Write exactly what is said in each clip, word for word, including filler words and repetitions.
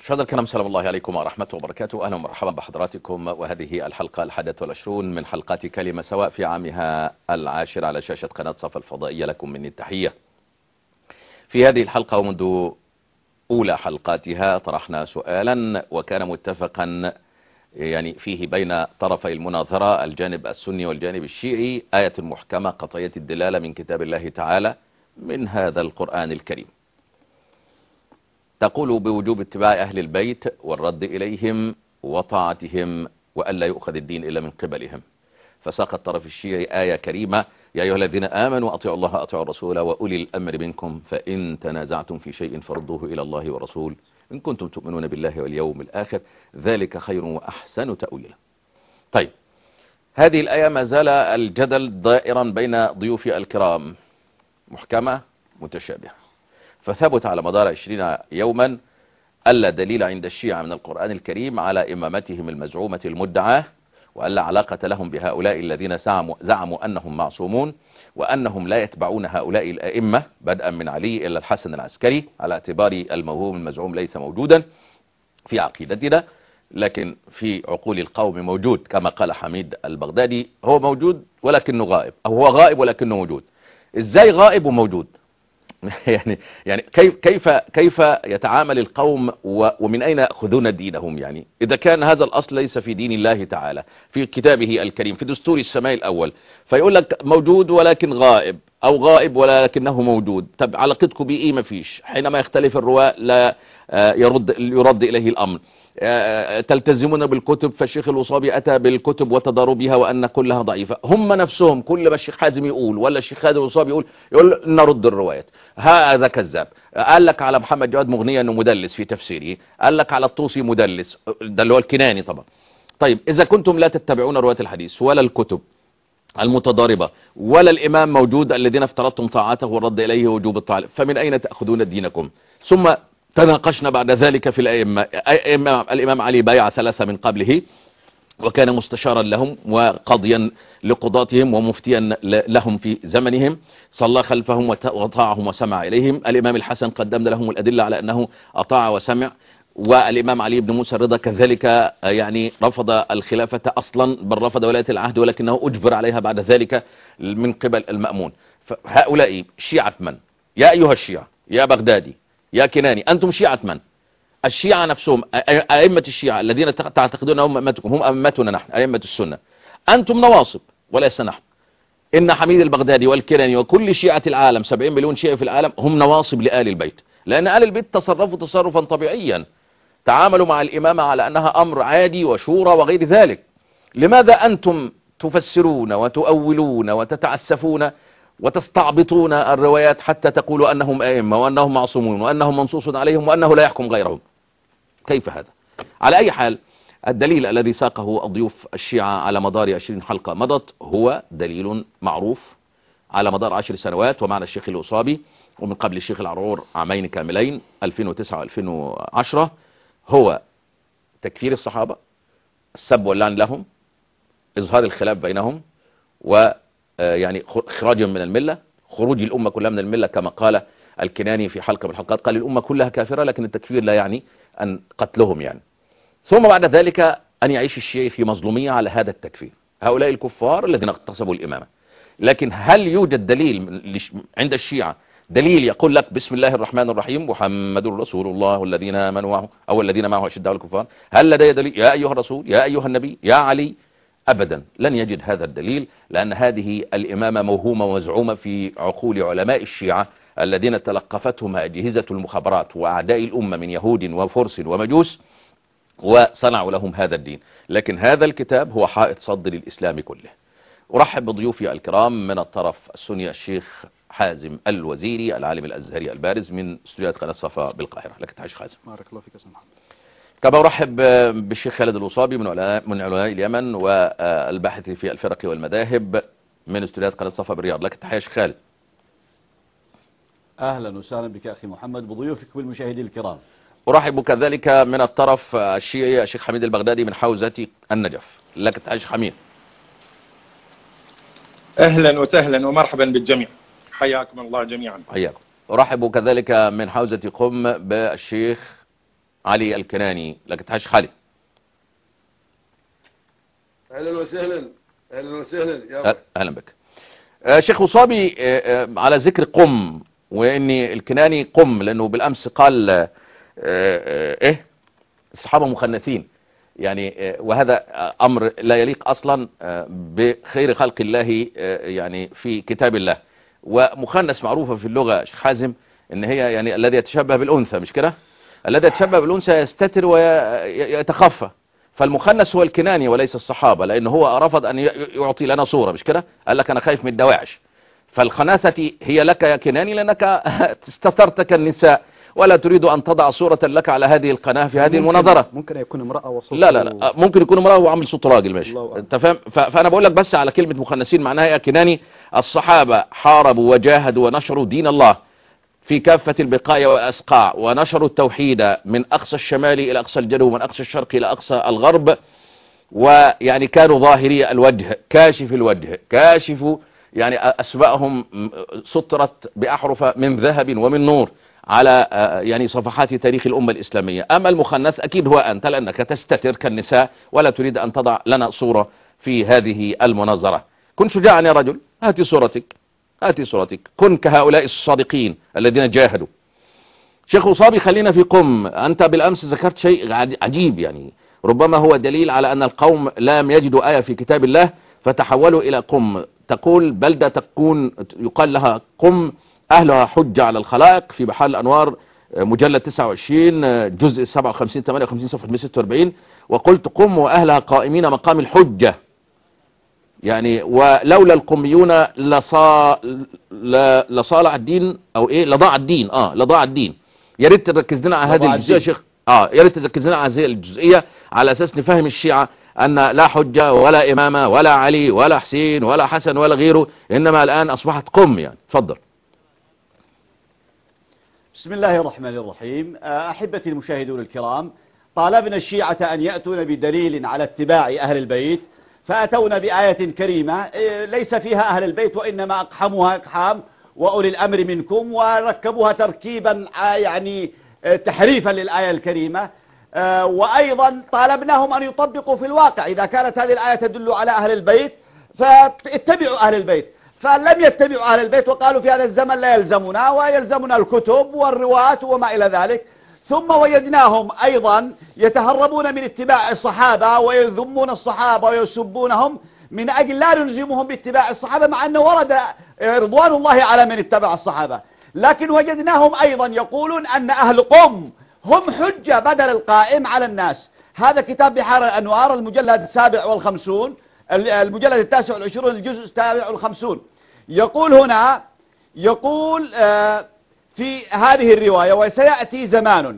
مشاهدينا الكرام، سلام الله عليكم ورحمة وبركاته. أهلا ومرحبا بحضراتكم، وهذه الحلقة الحادية والعشرون من حلقات كلمة سواء في عامها العاشر على شاشة قناة صفا الفضائية. لكم مني التحية. في هذه الحلقة ومنذ أولى حلقاتها طرحنا سؤالا وكان متفقا يعني فيه بين طرفي المناظرة الجانب السني والجانب الشيعي: آية محكمة قطعية الدلالة من كتاب الله تعالى من هذا القرآن الكريم تقول بوجوب اتباع أهل البيت والرد إليهم وطاعتهم وألا يؤخذ الدين إلا من قبلهم. فساق الطرف الشيعي آية كريمة: يا أيها الذين آمنوا أطيعوا الله أطيعوا الرسول وأولي الأمر منكم فإن تنازعتم في شيء فردوه إلى الله والرسول إن كنتم تؤمنون بالله واليوم الآخر ذلك خير وأحسن تأويلا. طيب، هذه الآية ما زال الجدل دائرا بين ضيوفي الكرام، محكمة متشابهة. فثبت على مدار عشرين يوما ألا دليل عند الشيعة من القرآن الكريم على إمامتهم المزعومة المدعاة، وألا علاقة لهم بهؤلاء الذين زعموا, زعموا أنهم معصومون، وأنهم لا يتبعون هؤلاء الأئمة بدءا من علي إلى الحسن العسكري، على اعتبار الموهوم المزعوم ليس موجودا في عقيدتنا لكن في عقول القوم موجود، كما قال حميد البغدادي: هو موجود ولكنه غائب، أو هو غائب ولكنه موجود. إزاي غائب وموجود؟ يعني يعني كيف كيف كيف يتعامل القوم ومن أين يأخذون دينهم؟ يعني إذا كان هذا الأصل ليس في دين الله تعالى، في كتابه الكريم، في دستور السماء الأول، فيقول لك موجود ولكن غائب، أو غائب ولكنه موجود. طب علاقتكم بإيه؟ ما فيش. حينما يختلف الرواة لا يرد يرد إليه الأمر. تلتزمون بالكتب، فالشيخ الوصابي أتى بالكتب وتضاروا بها وأن كلها ضعيفة. هم نفسهم كل ما الشيخ حازم يقول ولا الشيخ خالد الوصابي يقول يقول نرد الروايات. هذا كذاب. قال لك على محمد جواد مغنية أنه مدلس في تفسيره، قال لك على الطوسي مدلس، ده اللي هو الكناني طبعا. طيب، إذا كنتم لا تتبعون رواية الحديث ولا الكتب المتضاربة ولا الإمام موجود الذين افترضتم طاعته والرد إليه وجوب الطاعة، فمن أين تأخذون دينكم؟ ثم تناقشنا بعد ذلك في الأئمة. الإمام علي بايع ثلاثة من قبله وكان مستشارا لهم وقاضيا لقضاتهم ومفتيا لهم في زمنهم، صلى خلفهم وطاعهم وسمع إليهم. الإمام الحسن قدمنا لهم الأدلة على أنه أطاع وسمع، والإمام علي بن موسى الرضا كذلك يعني رفض الخلافة أصلا، بل رفض ولاية العهد ولكنه أجبر عليها بعد ذلك من قبل المأمون. فهؤلاء شيعة من؟ يا أيها الشيعة، يا بغدادي، يا كناني، أنتم شيعة من؟ الشيعة نفسهم، أئمة الشيعة الذين تعتقدون هم أئمتكم هم أئمتنا نحن أئمة السنة، أنتم نواصب وليس نحن. إن حميد البغدادي والكيلاني وكل شيعة العالم، سبعين مليون شيعي في العالم، هم نواصب لآل البيت، لأن آل البيت تصرفوا تصرفا طبيعيا، تعاملوا مع الإمامة على أنها أمر عادي وشورى وغير ذلك. لماذا أنتم تفسرون وتؤولون وتتعسفون وتستعبطون الروايات حتى تقولوا أنهم أئمة وأنهم معصومون وأنهم منصوص عليهم وأنه لا يحكم غيرهم؟ كيف هذا؟ على أي حال، الدليل الذي ساقه الضيوف الشيعة على مدار عشرين حلقة مضت هو دليل معروف على مدار عشر سنوات، ومعنى الشيخ الوصابي ومن قبل الشيخ العرعور عامين كاملين ألفين وتسعة وألفين وعشرة، هو تكفير الصحابة، السب واللعن لهم، إظهار الخلاف بينهم، ويعني إخراجهم من الملة، خروج الأمة كلها من الملة، كما قال الكناني في حلقة من الحلقات، قال الأمة كلها كافرة لكن التكفير لا يعني أن قتلهم يعني. ثم بعد ذلك أن يعيش الشيعي في مظلومية على هذا التكفير، هؤلاء الكفار الذين اغتصبوا الإمامة. لكن هل يوجد دليل عند الشيعة، دليل يقول لك بسم الله الرحمن الرحيم محمد رسول الله والذين آمنوا معه أو الذين معه أشداء على الكفار؟ هل لدي دليل يا أيها الرسول يا أيها النبي يا علي؟ أبدا، لن يجد هذا الدليل، لأن هذه الإمامة موهومة ومزعومة في عقول علماء الشيعة الذين تلقفتهم أجهزة المخابرات وأعداء الأمة من يهود وفرس ومجوس وصنعوا لهم هذا الدين. لكن هذا الكتاب هو حائط صد للإسلام كله. أرحب بضيوفي الكرام من الطرف السني الشيخ حازم الوزيري العالم الأزهري البارز من استوديوهات قناة صفا بالقاهرة. لك تحية حازم. بارك الله فيك يا محمد. كما أرحب بالشيخ خالد الوصابي من علماء من علماء اليمن والباحث في الفرق والمذاهب من استوديوهات قناة صفا بالرياض. لك تحية شيخ خالد. أهلا وسهلا بك أخي محمد بضيوفك والمشاهدين الكرام. أرحب كذلك من الطرف الشيعي الشيخ حميد البغدادي من حوزة النجف. لك تحية شيخ حميد. أهلا وسهلا ومرحبا بالجميع، حياكم الله جميعا. حياكم. أرحب كذلك من حوزة قم بالشيخ علي الكناني. لك تحش خالد. اهلا وسهلا. اهلا وسهلا يا اهلا بك. آه شيخ وصابي، آه آه على ذكر قم، وان الكناني قم لانه بالامس قال آه آه ايه الصحابة مخنثين، يعني آه وهذا آه امر لا يليق اصلا آه بخير خلق الله آه يعني في كتاب الله. ومخنث معروفة في اللغة شيخ حازم ان هي يعني الذي يتشبه بالانثى، مش كده؟ الذي يتشبه بالانثى يستتر ويتخفى، فالمخنث هو الكناني وليس الصحابة، لأنه هو رفض أن يعطي لنا صورة، مش كده؟ قال لك أنا خايف من الدواعش. فالخناثة هي لك يا كناني لأنك استترتك النساء ولا تريد أن تضع صورة لك على هذه القناة في هذه المناظرة. ممكن يكون امرأة وصوته لا لا لا ممكن يكون امرأة وعامل صوت راجل، ماشي انت فاهم. فأنا بقول لك بس على كلمة مخنثين معناها يا كناني الصحابة حاربوا وجاهدوا ونشروا دين الله في كافة البقايا والأسقاع، ونشروا التوحيد من أقصى الشمال إلى أقصى الجنوب، من أقصى الشرق إلى أقصى الغرب، ويعني كانوا ظاهري الوجه كاشف الوجه كاشف، يعني أسماءهم سطرت بأحرف من ذهب ومن نور على يعني صفحات تاريخ الأمة الإسلامية. أما المخنث أكيد هو أنت، لأنك تستتر كالنساء ولا تريد أن تضع لنا صورة في هذه المناظرة. كن شجاعا يا رجل، هاتي صورتك هاتي صورتك، كن كهؤلاء الصادقين الذين جاهدوا. شيخ وصابي خلينا في قم. أنت بالأمس ذكرت شيء عجيب، يعني ربما هو دليل على أن القوم لم يجدوا آية في كتاب الله فتحولوا إلى قم. تقول بلدة تكون يقال لها قم أهلها حجة على الخلائق، في بحار الأنوار مجلد تسعة وعشرين جزء سبعة وخمسين ثمانية وخمسين صفحة ستة وأربعين. وقلت قم وأهلها قائمين مقام الحجة، يعني ولولا القميون لصا لصالح الدين او ايه لضاع الدين اه لضاع الدين. يا ريت تركز لنا على هذه الجزئيه يا شيخ. اه يا ريت تركز لنا على هذه الجزئيه على اساس نفهم الشيعة ان لا حجة ولا امامة ولا علي ولا حسين ولا حسن ولا غيره، انما الان اصبحت قم. يعني تفضل. بسم الله الرحمن الرحيم. احبتي المشاهدون الكرام، طالبنا الشيعة ان يأتون بدليل على اتباع اهل البيت، فأتونا بآية كريمة ليس فيها أهل البيت وإنما أقحموها إقحام وأولي الأمر منكم، وركبوها تركيبا يعني تحريفا للآية الكريمة. وأيضا طالبناهم أن يطبقوا في الواقع، إذا كانت هذه الآية تدل على أهل البيت فاتبعوا أهل البيت، فلم يتبعوا أهل البيت وقالوا في هذا الزمن لا يلزمنا ويلزمنا الكتب والرواة وما إلى ذلك. ثم وجدناهم أيضا يتهربون من اتباع الصحابة ويذمون الصحابة ويسبونهم من أجل لا نلزمهم باتباع الصحابة، مع أنه ورد رضوان الله على من اتبع الصحابة. لكن وجدناهم أيضا يقولون أن أهل قم هم حجة بدل القائم على الناس. هذا كتاب بحار الأنوار المجلد السابع والخمسون، المجلد التاسع والعشرون الجزء السابع والخمسون. يقول هنا يقول آه في هذه الرواية: وسيأتي زمان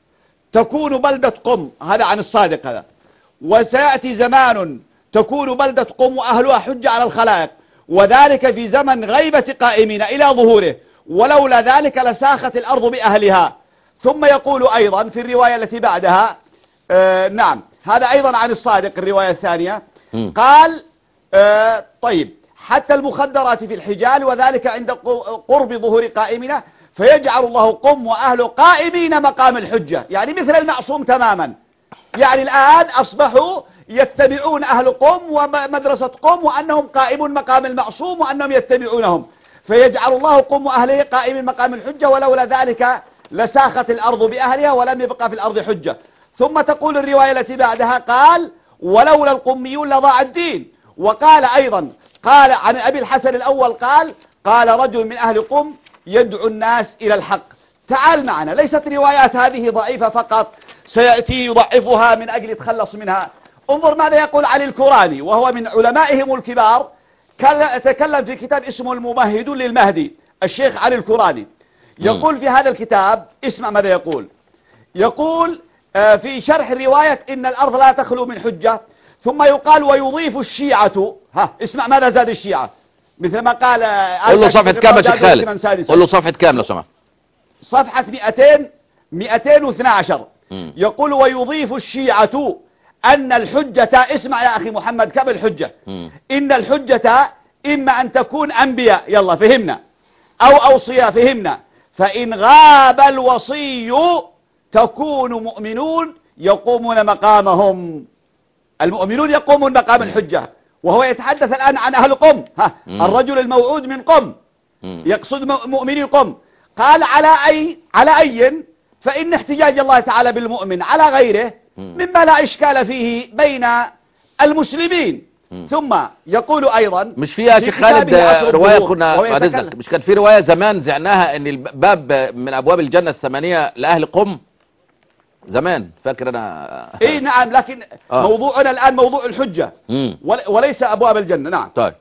تكون بلدة قم، هذا عن الصادق هذا، وسيأتي زمان تكون بلدة قم وأهلها حجة على الخلائق، وذلك في زمن غيبة قائمين إلى ظهوره، ولولا ذلك لساخت الأرض بأهلها. ثم يقول أيضا في الرواية التي بعدها آه نعم هذا أيضا عن الصادق الرواية الثانية، قال آه طيب حتى المخدرات في الحجال، وذلك عند قرب ظهور قائمنا، فيجعل الله قم وأهله قائمين مقام الحجة، يعني مثل المعصوم تماما. يعني الآن أصبحوا يتبعون أهل قم ومدرسة قم وأنهم قائمون مقام المعصوم وأنهم يتبعونهم، فيجعل الله قم وأهله قائمين مقام الحجة، ولولا ذلك لساخت الأرض بأهلها ولم يبقى في الأرض حجة. ثم تقول الرواية التي بعدها قال: ولولا القميون لضاع الدين. وقال أيضا قال عن أبي الحسن الأول قال: قال رجل من أهل قم يدعو الناس إلى الحق. تعال معنا، ليست روايات هذه ضعيفة فقط سيأتي يضعفها من أجل يتخلص منها. انظر ماذا يقول علي الكوراني وهو من علمائهم الكبار، تكلم في كتاب اسمه الممهد للمهدي، الشيخ علي الكوراني يقول في هذا الكتاب، اسمع ماذا يقول. يقول في شرح رواية إن الأرض لا تخلو من حجة، ثم يقال ويضيف الشيعة، ها اسمع ماذا زاد الشيعة، مثل ما قال قل له صفحة كام يا شيخ خالد، قل له صفحة كام لو سمحت. صفحة مئتين مئتين واثني عشر. يقول ويضيف الشيعة أن الحجة، اسمع يا أخي محمد كم الحجة، إن الحجة إما أن تكون أنبياء، يلا فهمنا، أو أوصياء فهمنا، فإن غاب الوصي تكون مؤمنون يقومون مقامهم. المؤمنون يقومون مقام الحجة، وهو يتحدث الآن عن أهل قم. ها الرجل الموعود من قم يقصد مؤمنين قم. قال على أي على أي فإن احتجاج الله تعالى بالمؤمن على غيره مما لا إشكال فيه بين المسلمين. ثم يقول أيضا مش فيها شيخ خالد رواية كنا بعد إذنك، مش كان في رواية زمان زعناها ان الباب من أبواب الجنة الثمانية لأهل قم زمان، فاكر أنا؟ إيه نعم، لكن آه. موضوعنا الآن موضوع الحجة مم. وليس أبواب الجنة. نعم. طيب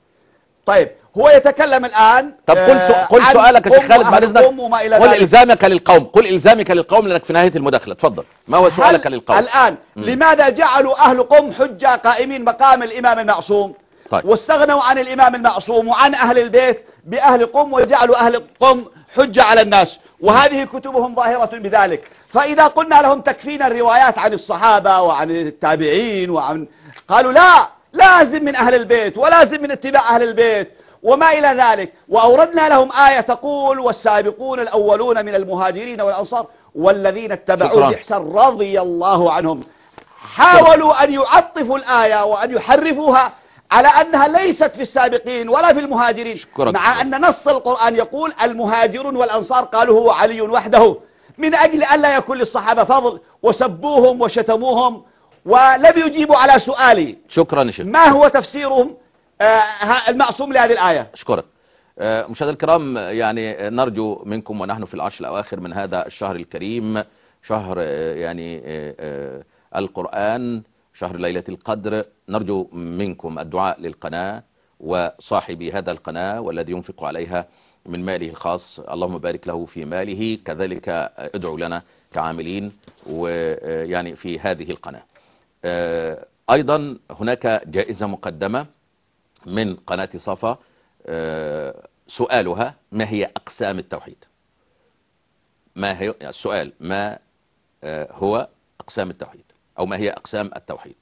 طيب هو يتكلم الآن. طب قل آه قل سؤالك يا شيخ خالد بعد إذنك. قل إلزامك للقوم، قل إلزامك للقوم لأنك في نهاية المداخلة. تفضل، ما هو سؤالك للقوم الآن؟ مم. لماذا جعلوا أهل قم حجة قائمين مقام الإمام المعصوم؟ طيب. واستغنوا عن الإمام المعصوم وعن أهل البيت بأهل قم، وجعلوا أهل قم حجة على الناس، وهذه كتبهم ظاهرة بذلك. فإذا قلنا لهم تكفينا الروايات عن الصحابة وعن التابعين وعن، قالوا لا، لازم من أهل البيت ولازم من اتباع أهل البيت وما إلى ذلك. وأوردنا لهم آية تقول والسابقون الأولون من المهاجرين والأنصار والذين اتبعوا بإحسان رضي الله عنهم. حاولوا أن يعطفوا الآية وأن يحرفوها على أنها ليست في السابقين ولا في المهاجرين، مع أن نص القرآن يقول المهاجرون والأنصار، قالوا هو علي وحده، من أجل أن لا يكون للصحابة فضل، وسبوهم وشتموهم ولم يجيبوا على سؤالي. شكرا شيخ. ما هو تفسيرهم آه المعصوم لهذه الآية؟ أشكرك. آه مشاهدينا الكرام، يعني نرجو منكم ونحن في العشر الأواخر من هذا الشهر الكريم، شهر آه يعني آه آه القرآن، شهر ليلة القدر، نرجو منكم الدعاء للقناة وصاحبي هذا القناة والذي ينفق عليها من ماله الخاص، اللهم بارك له في ماله، كذلك ادعوا لنا كعاملين ويعني في هذه القناة. أيضا هناك جائزة مقدمة من قناة صفا، سؤالها ما هي أقسام التوحيد؟ ما هي السؤال؟ ما هو أقسام التوحيد أو ما هي أقسام التوحيد؟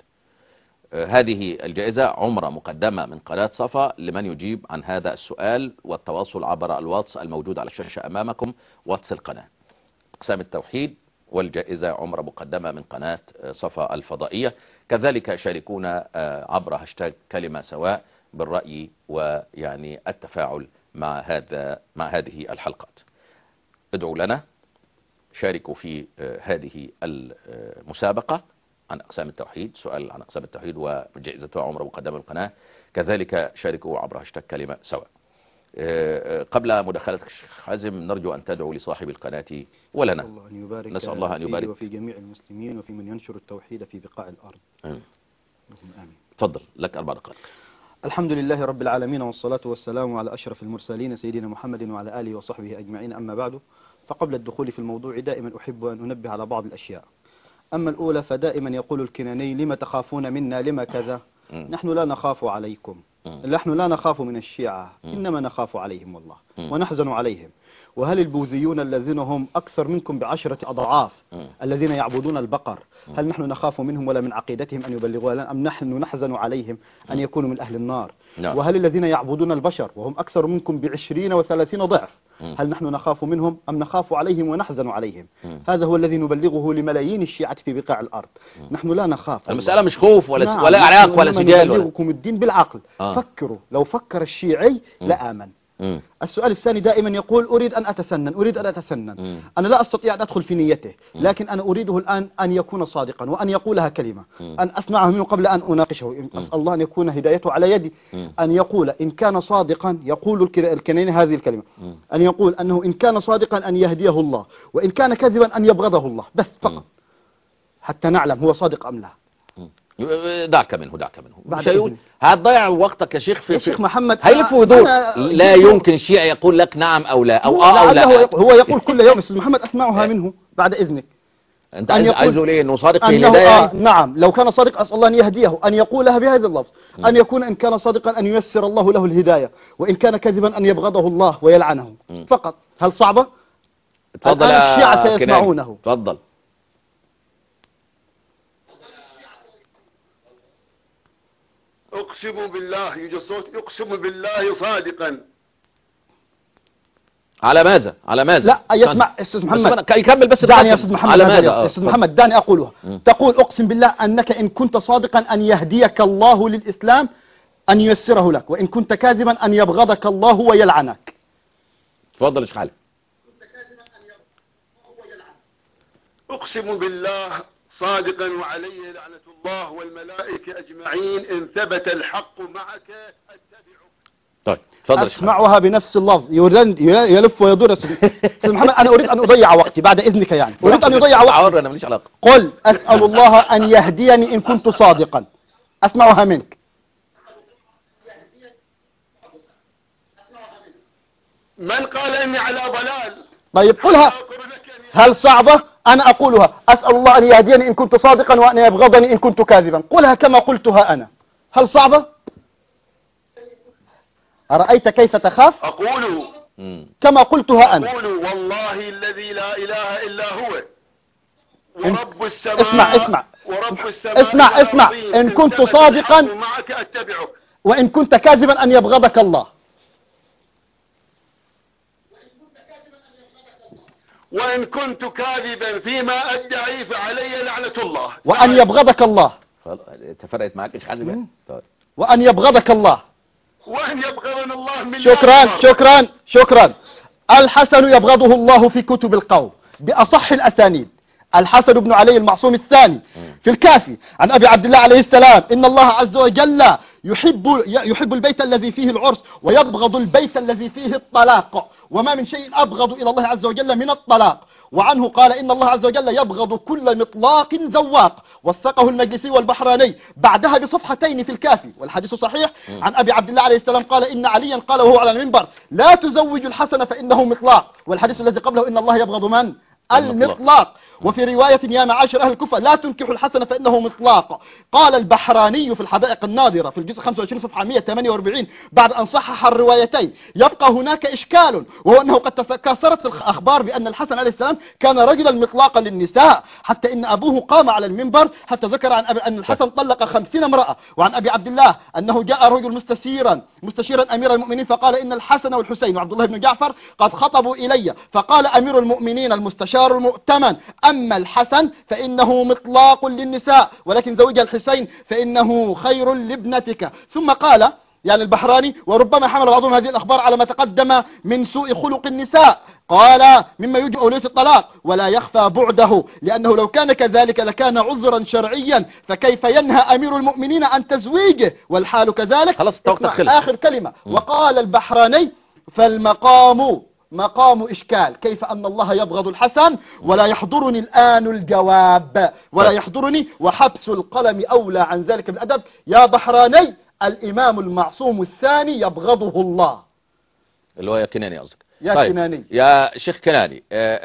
هذه الجائزة عمرة مقدمة من قناة صفا لمن يجيب عن هذا السؤال، والتواصل عبر الواتس الموجود على الشاشة أمامكم، واتس القناة. أقسام التوحيد والجائزة عمرة مقدمة من قناة صفا الفضائية. كذلك شاركونا عبر هاشتاج كلمة سواء بالرأي ويعني التفاعل مع هذا مع هذه الحلقات. ادعوا لنا، شاركوا في هذه المسابقة عن أقسام التوحيد، سؤال عن أقسام التوحيد وجائزتها عمرة مقدمة القناة. كذلك شاركوا عبر هاشتاج كلمة سواء. قبل مداخلتك الشيخ حازم، نرجو أن تدعو لصاحب القناة ولنا. نسأل الله أن يبارك, نسأل الله أن يبارك وفي جميع المسلمين وفي من ينشر التوحيد في بقاع الأرض. آمين. تفضل، لك أربع دقائق. الحمد لله رب العالمين، والصلاة والسلام على أشرف المرسلين سيدنا محمد وعلى آله وصحبه أجمعين. أما بعد، فقبل الدخول في الموضوع دائما أحب أن أنبه على بعض الأشياء. أما الأولى فدائما يقول الكناني لما تخافون منا لما كذا. م. نحن لا نخاف عليكم، م. نحن لا نخاف من الشيعة، م. إنما نخاف عليهم والله، م. ونحزن عليهم. وهل البوذيون الذين هم أكثر منكم بعشرة أضعاف م. الذين يعبدون البقر، م. هل نحن نخاف منهم ولا من عقيدتهم أن يبلغوا لنا، أم نحن نحزن عليهم أن يكونوا من أهل النار؟ لا. وهل الذين يعبدون البشر وهم أكثر منكم بعشرين وثلاثين ضعف، هل نحن نخاف منهم أم نخاف عليهم ونحزن عليهم؟ م. هذا هو الذي نبلغه لملايين الشيعة في بقاع الأرض. م. نحن لا نخاف. المسألة مش خوف ولا نعم. ولا عراق ولا سجال. نبلغكم الدين بالعقل. آه. فكروا، لو فكر الشيعي لآمن. م. السؤال الثاني دائما يقول أريد أن أتسنن، أريد أن أتسنن. م. أنا لا أستطيع أن أدخل في نيته، لكن أنا أريده الآن أن يكون صادقا وأن يقولها كلمة، م. أن أسمعه منه قبل أن أناقشه. أسأل الله أن يكون هدايته على يدي. م. أن يقول إن كان صادقا، يقول الكناني هذه الكلمة، م. أن يقول أنه إن كان صادقا أن يهديه الله، وإن كان كذبا أن يبغضه الله، بس فقط، م. حتى نعلم هو صادق أم لا. دعك منه دعك منه مش هيقول، هتضيع وقتك يا شيخ في يا شيخ محمد. هيلف ويدور. لا يمكن شيعي يقول لك نعم او لا او اه او لا. هو يقول كل يوم استاذ محمد اسمعها منه بعد اذنك. انت عايزه ليه؟ انه صادق في الهدايه يعني؟ آه نعم، لو كان صادق اسال الله ان يهديه، ان يقولها بهذا اللفظ، م. ان يكون ان كان صادقا ان ييسر الله له الهدايه، وان كان كذبا ان يبغضه الله ويلعنه. م. فقط. هل صعبه؟ تفضل يا الشيعة سيسمعونه. تفضل. اقسم بالله، يوجد صوت، يقسم بالله صادقا. على ماذا على ماذا لا يسمع استاذ محمد يكمل بس دعني يا استاذ محمد على ماذا يا استاذ محمد دعني اقولها. م. تقول اقسم بالله انك ان كنت صادقا ان يهديك الله للاسلام ان ييسره لك، وان كنت كاذبا ان يبغضك الله ويلعنك. تفضل يا شيخ علي. اقسم بالله صادقا وعليه لعنة الله والملائكة اجمعين ان ثبت الحق معك اتبعه. طيب تفضل. اسمعها بنفس اللفظ، يلف ويدور. يا استاذ محمد انا اريد ان اضيع وقتي بعد اذنك، يعني اريد ان اضيع وقتي. انا ماليش علاقه. قل اسال الله ان يهديني ان كنت صادقا. اسمعها منك. من قال اني على ضلال؟ طيب قلها. هل صعبة؟ انا اقولها اسال الله ان يهديني ان كنت صادقا وان يبغضني ان كنت كاذبا. قلها كما قلتها انا. هل صعبة؟ أرأيت كيف تخاف؟ أقول كما قلتها أنا. أقول والله الذي لا إله إلا هو ورب السماء. اسمع اسمع ورب السماء اسمع اسمع إن كنت صادقا معك أتبعك، وإن كنت كاذبا أن يبغضك الله. وإن كنت كاذبا فيما أدعي فعلي لعنة الله وأن يبغضك الله. تفرقت معك ايش حاجة؟ وأن يبغضك الله. وأن يبغضنا الله من شكرا شكرا شكرا. الحسن يبغضه الله في كتب القوم بأصح الأسانيد. الحسن بن علي المعصوم الثاني في الكافي عن أبي عبد الله عليه السلام إن الله عز وجل يحب يحب البيت الذي فيه العرس ويبغض البيت الذي فيه الطلاق، وما من شيء أبغض إلى الله عز وجل من الطلاق. وعنه قال إن الله عز وجل يبغض كل مطلاق زواق. وثقه المجلسي والبحراني بعدها بصفحتين في الكافي، والحديث صحيح. عن أبي عبد الله عليه السلام قال إن عليا قال وهو على المنبر لا تزوج الحسن فإنه مطلاق. والحديث الذي قبله إن الله يبغض من؟ المطلاق. وفي رواية يا معاشر أهل الكوفة لا تنكحوا الحسن فإنه مطلاق. قال البحراني في الحدائق النادرة في الجزء خمسة وعشرين صفحة مئة وثمانية وأربعين بعد أن صحح الروايتين يبقى هناك إشكال، وهو أنه قد تكاثرت الأخبار بأن الحسن عليه السلام كان رجلا مطلاقا للنساء، حتى إن أبوه قام على المنبر حتى ذكر عن أبي أن الحسن طلق خمسين امرأة. وعن أبي عبد الله أنه جاء رجل مستشيرا مستشيرا أمير المؤمنين فقال إن الحسن والحسين وعبد الله بن جعفر قد خطبوا إلي. فقال أمير المؤمنين المستشار المؤتمن أما الحسن فإنه مطلاق للنساء، ولكن زوجها الحسين فإنه خير لابنتك. ثم قال يعني البحراني وربما حمل بعضهم هذه الأخبار على ما تقدم من سوء خلق النساء. قال مما يوجب أولوية الطلاق ولا يخفى بعده، لأنه لو كان كذلك لكان عذرا شرعيا، فكيف ينهى أمير المؤمنين عن تزويجه والحال كذلك. خلاص آخر كلمة. م. وقال البحراني فالمقام مقام إشكال، كيف أن الله يبغض الحسن ولا يحضرني الآن الجواب ولا يحضرني، وحبس القلم أولى عن ذلك بالأدب. يا بحراني الإمام المعصوم الثاني يبغضه الله. اللي هو يا كناني قصدك. يا طيب. كناني. يا شيخ كناني آآ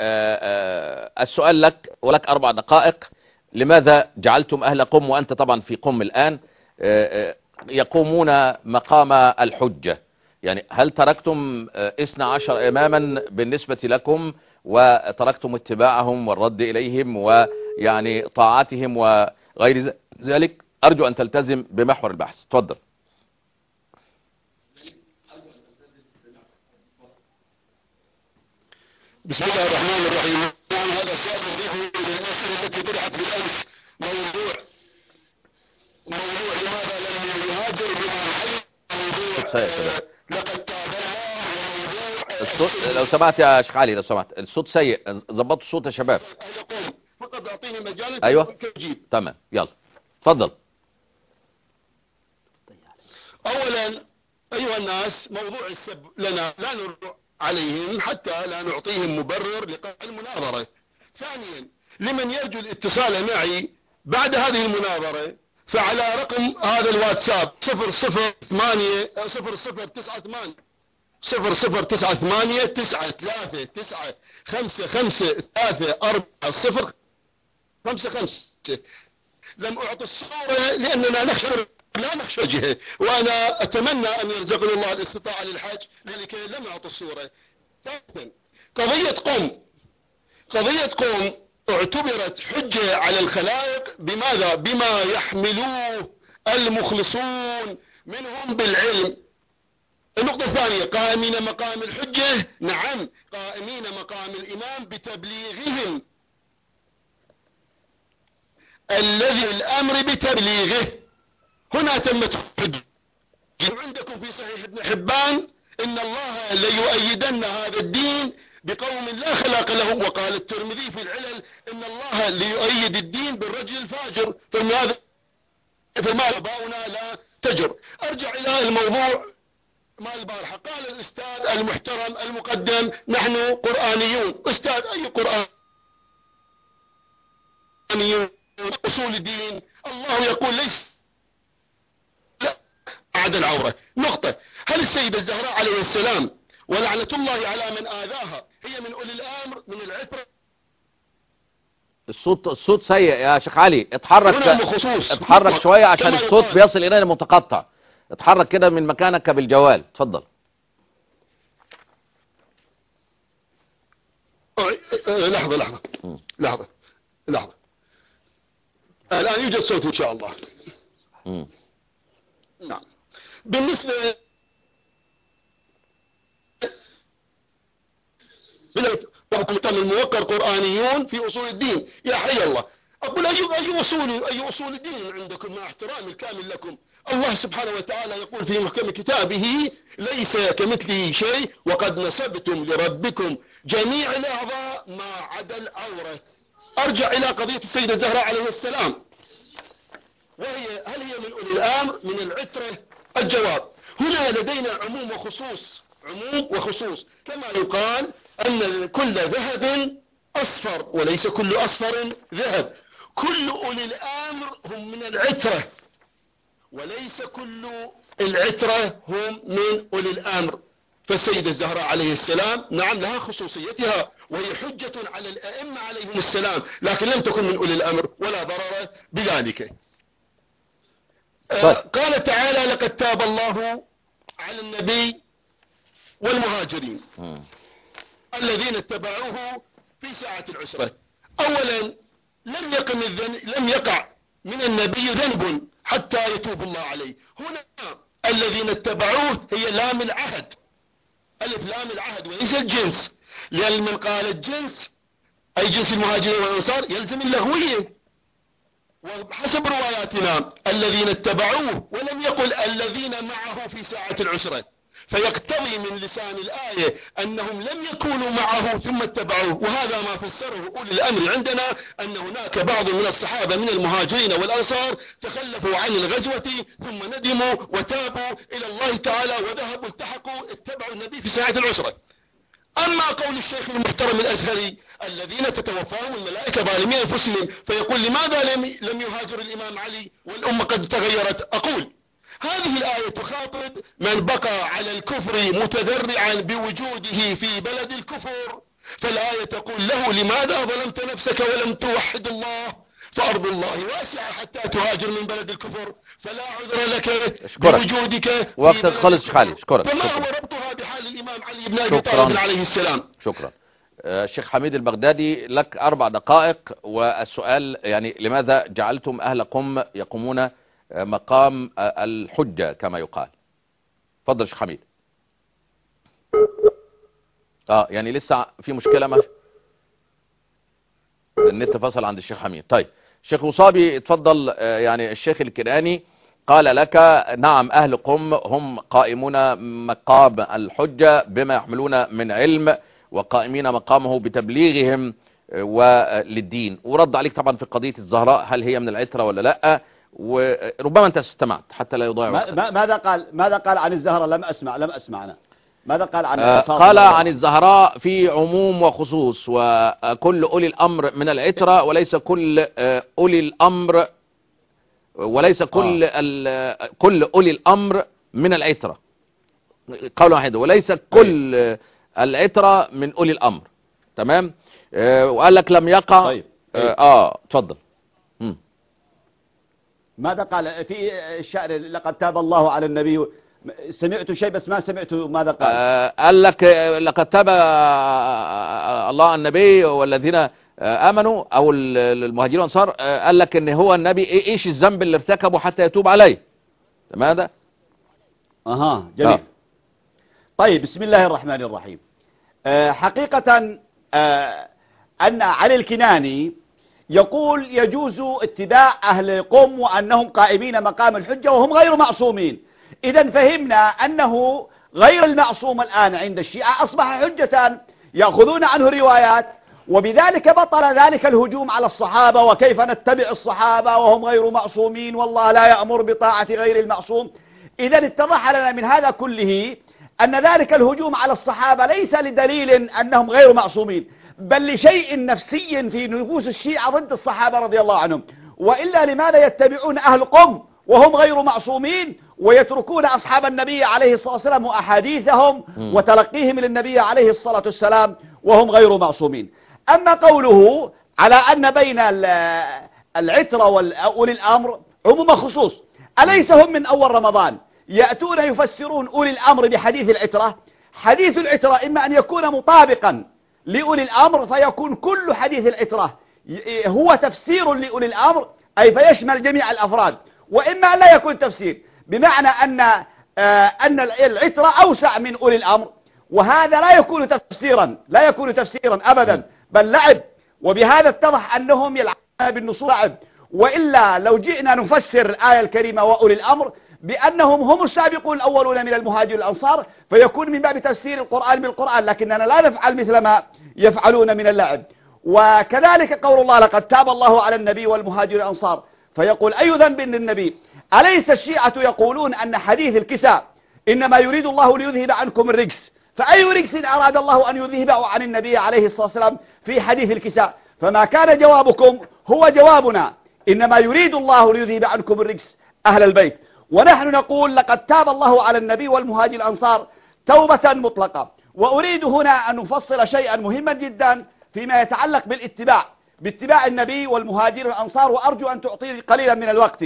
آآ السؤال لك ولك أربع دقائق. لماذا جعلتم أهل قم وأنت طبعا في قم الآن يقومون مقام الحجة؟ يعني هل تركتم اثنا عشر إماما بالنسبة لكم وتركتم اتباعهم والرد إليهم ويعني طاعتهم وغير ذلك؟ أرجو أن تلتزم بمحور البحث. تفضل. بسم الله الرحمن الرحيم. هذا سؤال يريح من الأسئلة التي طرحت بالأمس. موضوع موضوع لماذا لم يهاجر من الحي. موضوع لقد تاب الله. الصوت لو سمعت يا شيخ علي، لو سمعت الصوت سيء، ظبطوا الصوت يا شباب. فقط أعطيني مجال. أيوة تمام يلا تفضل. أولا أيها الناس موضوع السب لنا لا نرد عليهم حتى لا نعطيهم مبرر لقطع المناظرة. ثانيا لمن يرجو الاتصال معي بعد هذه المناظرة فعلى رقم هذا الواتساب صفر صفر ثمانية صفر صفر تسعة ثمانية صفر صفر تسعة ثمانية تسعة ثلاثة تسعة خمسة خمسة ثلاثة أربعة صفر خمسة خمسة. لم أعطي الصورة لأننا نحن لا نخشى وجهه، وأنا أتمنى أن يرزقني الله الاستطاعة للحج، لذلك لم أعطي الصورة. ثالثا قضية قم قضية قم اعتبرت حجة على الخلائق. بماذا؟ بما يحملوه المخلصون منهم بالعلم. النقطة ثانية قائمين مقام الحجة، نعم قائمين مقام الإمام بتبليغهم الذي الأمر بتبليغه. هنا تمت حجة. عندكم في صحيح ابن حبان إن الله ليؤيدن هذا الدين بقوم لا خلاق لهم، وقال الترمذي في العلل إن الله ليؤيد الدين بالرجل الفاجر، فماذا فما آباؤنا لا تجر. أرجع إلى الموضوع ما البارحة. قال الأستاذ المحترم المقدم نحن قرآنيون. أستاذ أي قرآنيون؟ أصول الدين الله يقول ليس لا أعد العورة. نقطة. هل السيدة الزهراء عليه السلام ولعنة الله على من آذاها هي من أولي الأمر من العترة؟ الصوت الصوت سيء يا شيخ علي، اتحرك اتحرك شوية عشان الصوت بيصل إلينا متقطع. اتحرك كده من مكانك بالجوال، اتفضل. لحظة لحظة لحظة لحظة الآن يوجد صوت إن شاء الله. م. نعم. بالنسبة بالنسبة الموقر قرآنيون في أصول الدين، يا حي الله أقول أي أي أصول أي أصول الدين عندكم مع احترامي الكامل لكم. الله سبحانه وتعالى يقول في محكم كتابه ليس كمثله شيء وقد نسبتم لربكم جميع الأعضاء ما عدا العورة. أرجع إلى قضية السيدة الزهراء عليه السلام، وهي هل هي من أولي الأمر من العترة؟ الجواب هنا لدينا عموم وخصوص، عموم وخصوص، كما يقال أن كل ذهب أصفر وليس كل أصفر ذهب. كل أولي الأمر هم من العترة وليس كل العترة هم من أولي الأمر. فالسيدة الزهراء عليه السلام نعم لها خصوصيتها وهي حجة على الأئمة عليهم السلام، لكن لم تكن من أولي الأمر ولا ضرر بذلك. آه قال تعالى لقد تاب الله على النبي والمهاجرين الذين اتبعوه في ساعة العسرة. أولا لم يقع لم يقع من النبي ذنب حتى يتوب الله عليه. هنا الذين اتبعوه هي لام العهد، ألف لام العهد وليس الجنس، لأن من قال الجنس أي جنس المهاجرين والأنصار يلزم اللغوية. وحسب رواياتنا الذين اتبعوه ولم يقل الذين معه في ساعة العسرة، فيقتضي من لسان الآية أنهم لم يكونوا معه ثم اتبعوه. وهذا ما فسره أولي الأمر عندنا أن هناك بعض من الصحابة من المهاجرين والأنصار تخلفوا عن الغزوة ثم ندموا وتابوا إلى الله تعالى وذهبوا التحقوا اتبعوا النبي في ساعة العسرة. أما قول الشيخ المحترم الأزهري الذين تتوفاهم الملائكة ظالمين أنفسهم، فيقول لماذا لم لم يهاجر الإمام علي والأمة قد تغيرت؟ أقول هذه الآية تخاطب من بقى على الكفر متذرعا بوجوده في بلد الكفر، فالآية تقول له لماذا ظلمت نفسك ولم توحد الله؟ فأرض الله واسعة حتى تهاجر من بلد الكفر، فلا عذر لك بوجودك وقتك خلص خالي. اشكرك. فما هو ربطها بحال الإمام علي بن أبي طالب عليه السلام؟ شكرا. الشيخ حميد البغدادي لك أربع دقائق. والسؤال يعني لماذا جعلتم أهل قم يقومون مقام الحجة كما يقال؟ تفضل شيخ حميد. اه يعني لسه في مشكلة ما النت فصل عند الشيخ حميد. طيب الشيخ وصابي اتفضل. يعني الشيخ الكناني قال لك نعم أهل قم هم قائمون مقام الحجة بما يحملون من علم وقائمين مقامه بتبليغهم وللدين. ورد عليك طبعا في قضية الزهراء هل هي من العترة ولا لا، وربما انت استمعت حتى لا يضيع وقت. ماذا قال ماذا قال عن الزهراء؟ لم اسمع لم اسمع انا. ماذا قال عن آه قال عن الزهراء في عموم وخصوص، وكل أولي الأمر من العترة وليس كل آه أولي الأمر وليس كل آه. كل أولي الأمر من العترة. قول واحد وليس كل آه العترة من أولي الأمر. تمام. آه وقال لك لم يقع. طيب. اه, آه تفضل. م. ماذا قال في الشعر لقد تاب الله على النبي؟ سمعت شيء بس ما سمعت ماذا قال. آه قال لك لقد تاب الله على النبي والذين آمنوا او المهاجرين والانصار. آه قال لك ان هو النبي ايش الذنب اللي ارتكبه حتى يتوب عليه. تمام. ده اها جميل. آه. طيب، بسم الله الرحمن الرحيم. أه حقيقة أه أن علي الكناني يقول يجوز اتباع أهل قم وأنهم قائمين مقام الحجة وهم غير معصومين. إذا فهمنا أنه غير المعصوم الآن عند الشيعة أصبح حجة يأخذون عنه روايات، وبذلك بطل ذلك الهجوم على الصحابة وكيف نتبع الصحابة وهم غير معصومين والله لا يأمر بطاعة غير المعصوم. إذا اتضح لنا من هذا كله أن ذلك الهجوم على الصحابة ليس لدليل أنهم غير معصومين، بل لشيء نفسي في نفوس الشيعة ضد الصحابة رضي الله عنهم. وإلا لماذا يتبعون أهل قم وهم غير معصومين ويتركون أصحاب النبي عليه الصلاة والسلام وأحاديثهم وتلقيهم للنبي عليه الصلاة والسلام وهم غير معصومين؟ أما قوله على أن بين العترة وأولي الأمر عموم خصوص، أليس هم من أول رمضان يأتون يفسرون أولي الأمر بحديث العترة؟ حديث العترة إما أن يكون مطابقا لأولي الأمر فيكون كل حديث العترة هو تفسير لأولي الأمر أي فيشمل جميع الأفراد، وإما أن لا يكون تفسير بمعنى أن آه أن العترة أوسع من أولي الأمر، وهذا لا يكون تفسيرا لا يكون تفسيرا أبدا بل لعب. وبهذا اتضح أنهم يلعبون بالنصوص لعب. وإلا لو جئنا نفسر الآية الكريمة وأولي الأمر بأنهم هم السابقون الأولون من المهاجر الأنصار فيكون من باب تفسير القرآن بالقرآن، لكننا لا نفعل مثل ما يفعلون من اللعب. وكذلك قول الله لقد تاب الله على النبي والمهاجر الأنصار، فيقول أي ذنب للنبي؟ أليس الشيعة يقولون أن حديث الكساء إنما يريد الله ليذهب عنكم الرجس، فأي رجس أراد الله أن يذهبه عن النبي عليه الصلاة والسلام في حديث الكساء؟ فما كان جوابكم هو جوابنا، إنما يريد الله ليذهب عنكم الرجس أهل البيت. ونحن نقول لقد تاب الله على النبي والمهاجر الأنصار توبة مطلقة. وأريد هنا أن نفصل شيئا مهما جدا فيما يتعلق بالاتباع باتباع النبي والمهاجر الأنصار، وأرجو أن تعطيني قليلا من الوقت.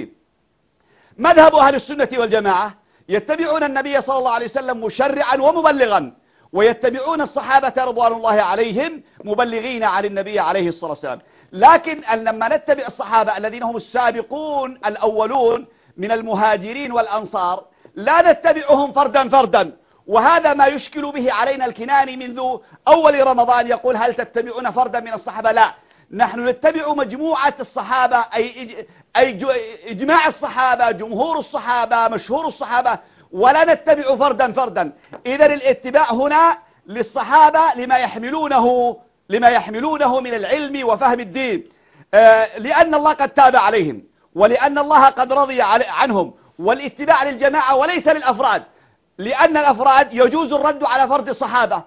مذهب أهل السنة والجماعة يتبعون النبي صلى الله عليه وسلم مشرعا ومبلغا، ويتبعون الصحابة رضوان الله عليهم مبلغين عن النبي عليه الصلاة والسلام. لكن لما نتبع الصحابة الذين هم السابقون الأولون من المهاجرين والأنصار لا نتبعهم فردا فردا، وهذا ما يشكل به علينا الكناني منذ أول رمضان يقول هل تتبعون فردا من الصحابة؟ لا، نحن نتبع مجموعة الصحابة أي إجماع الصحابة، جمهور الصحابة، مشهور الصحابة، ولا نتبع فردا فردا. إذن الاتباع هنا للصحابة لما يحملونه لما يحملونه من العلم وفهم الدين، آه لأن الله قد تاب عليهم ولأن الله قد رضي عنهم. والاتباع للجماعة وليس للأفراد، لأن الأفراد يجوز الرد على فرد الصحابة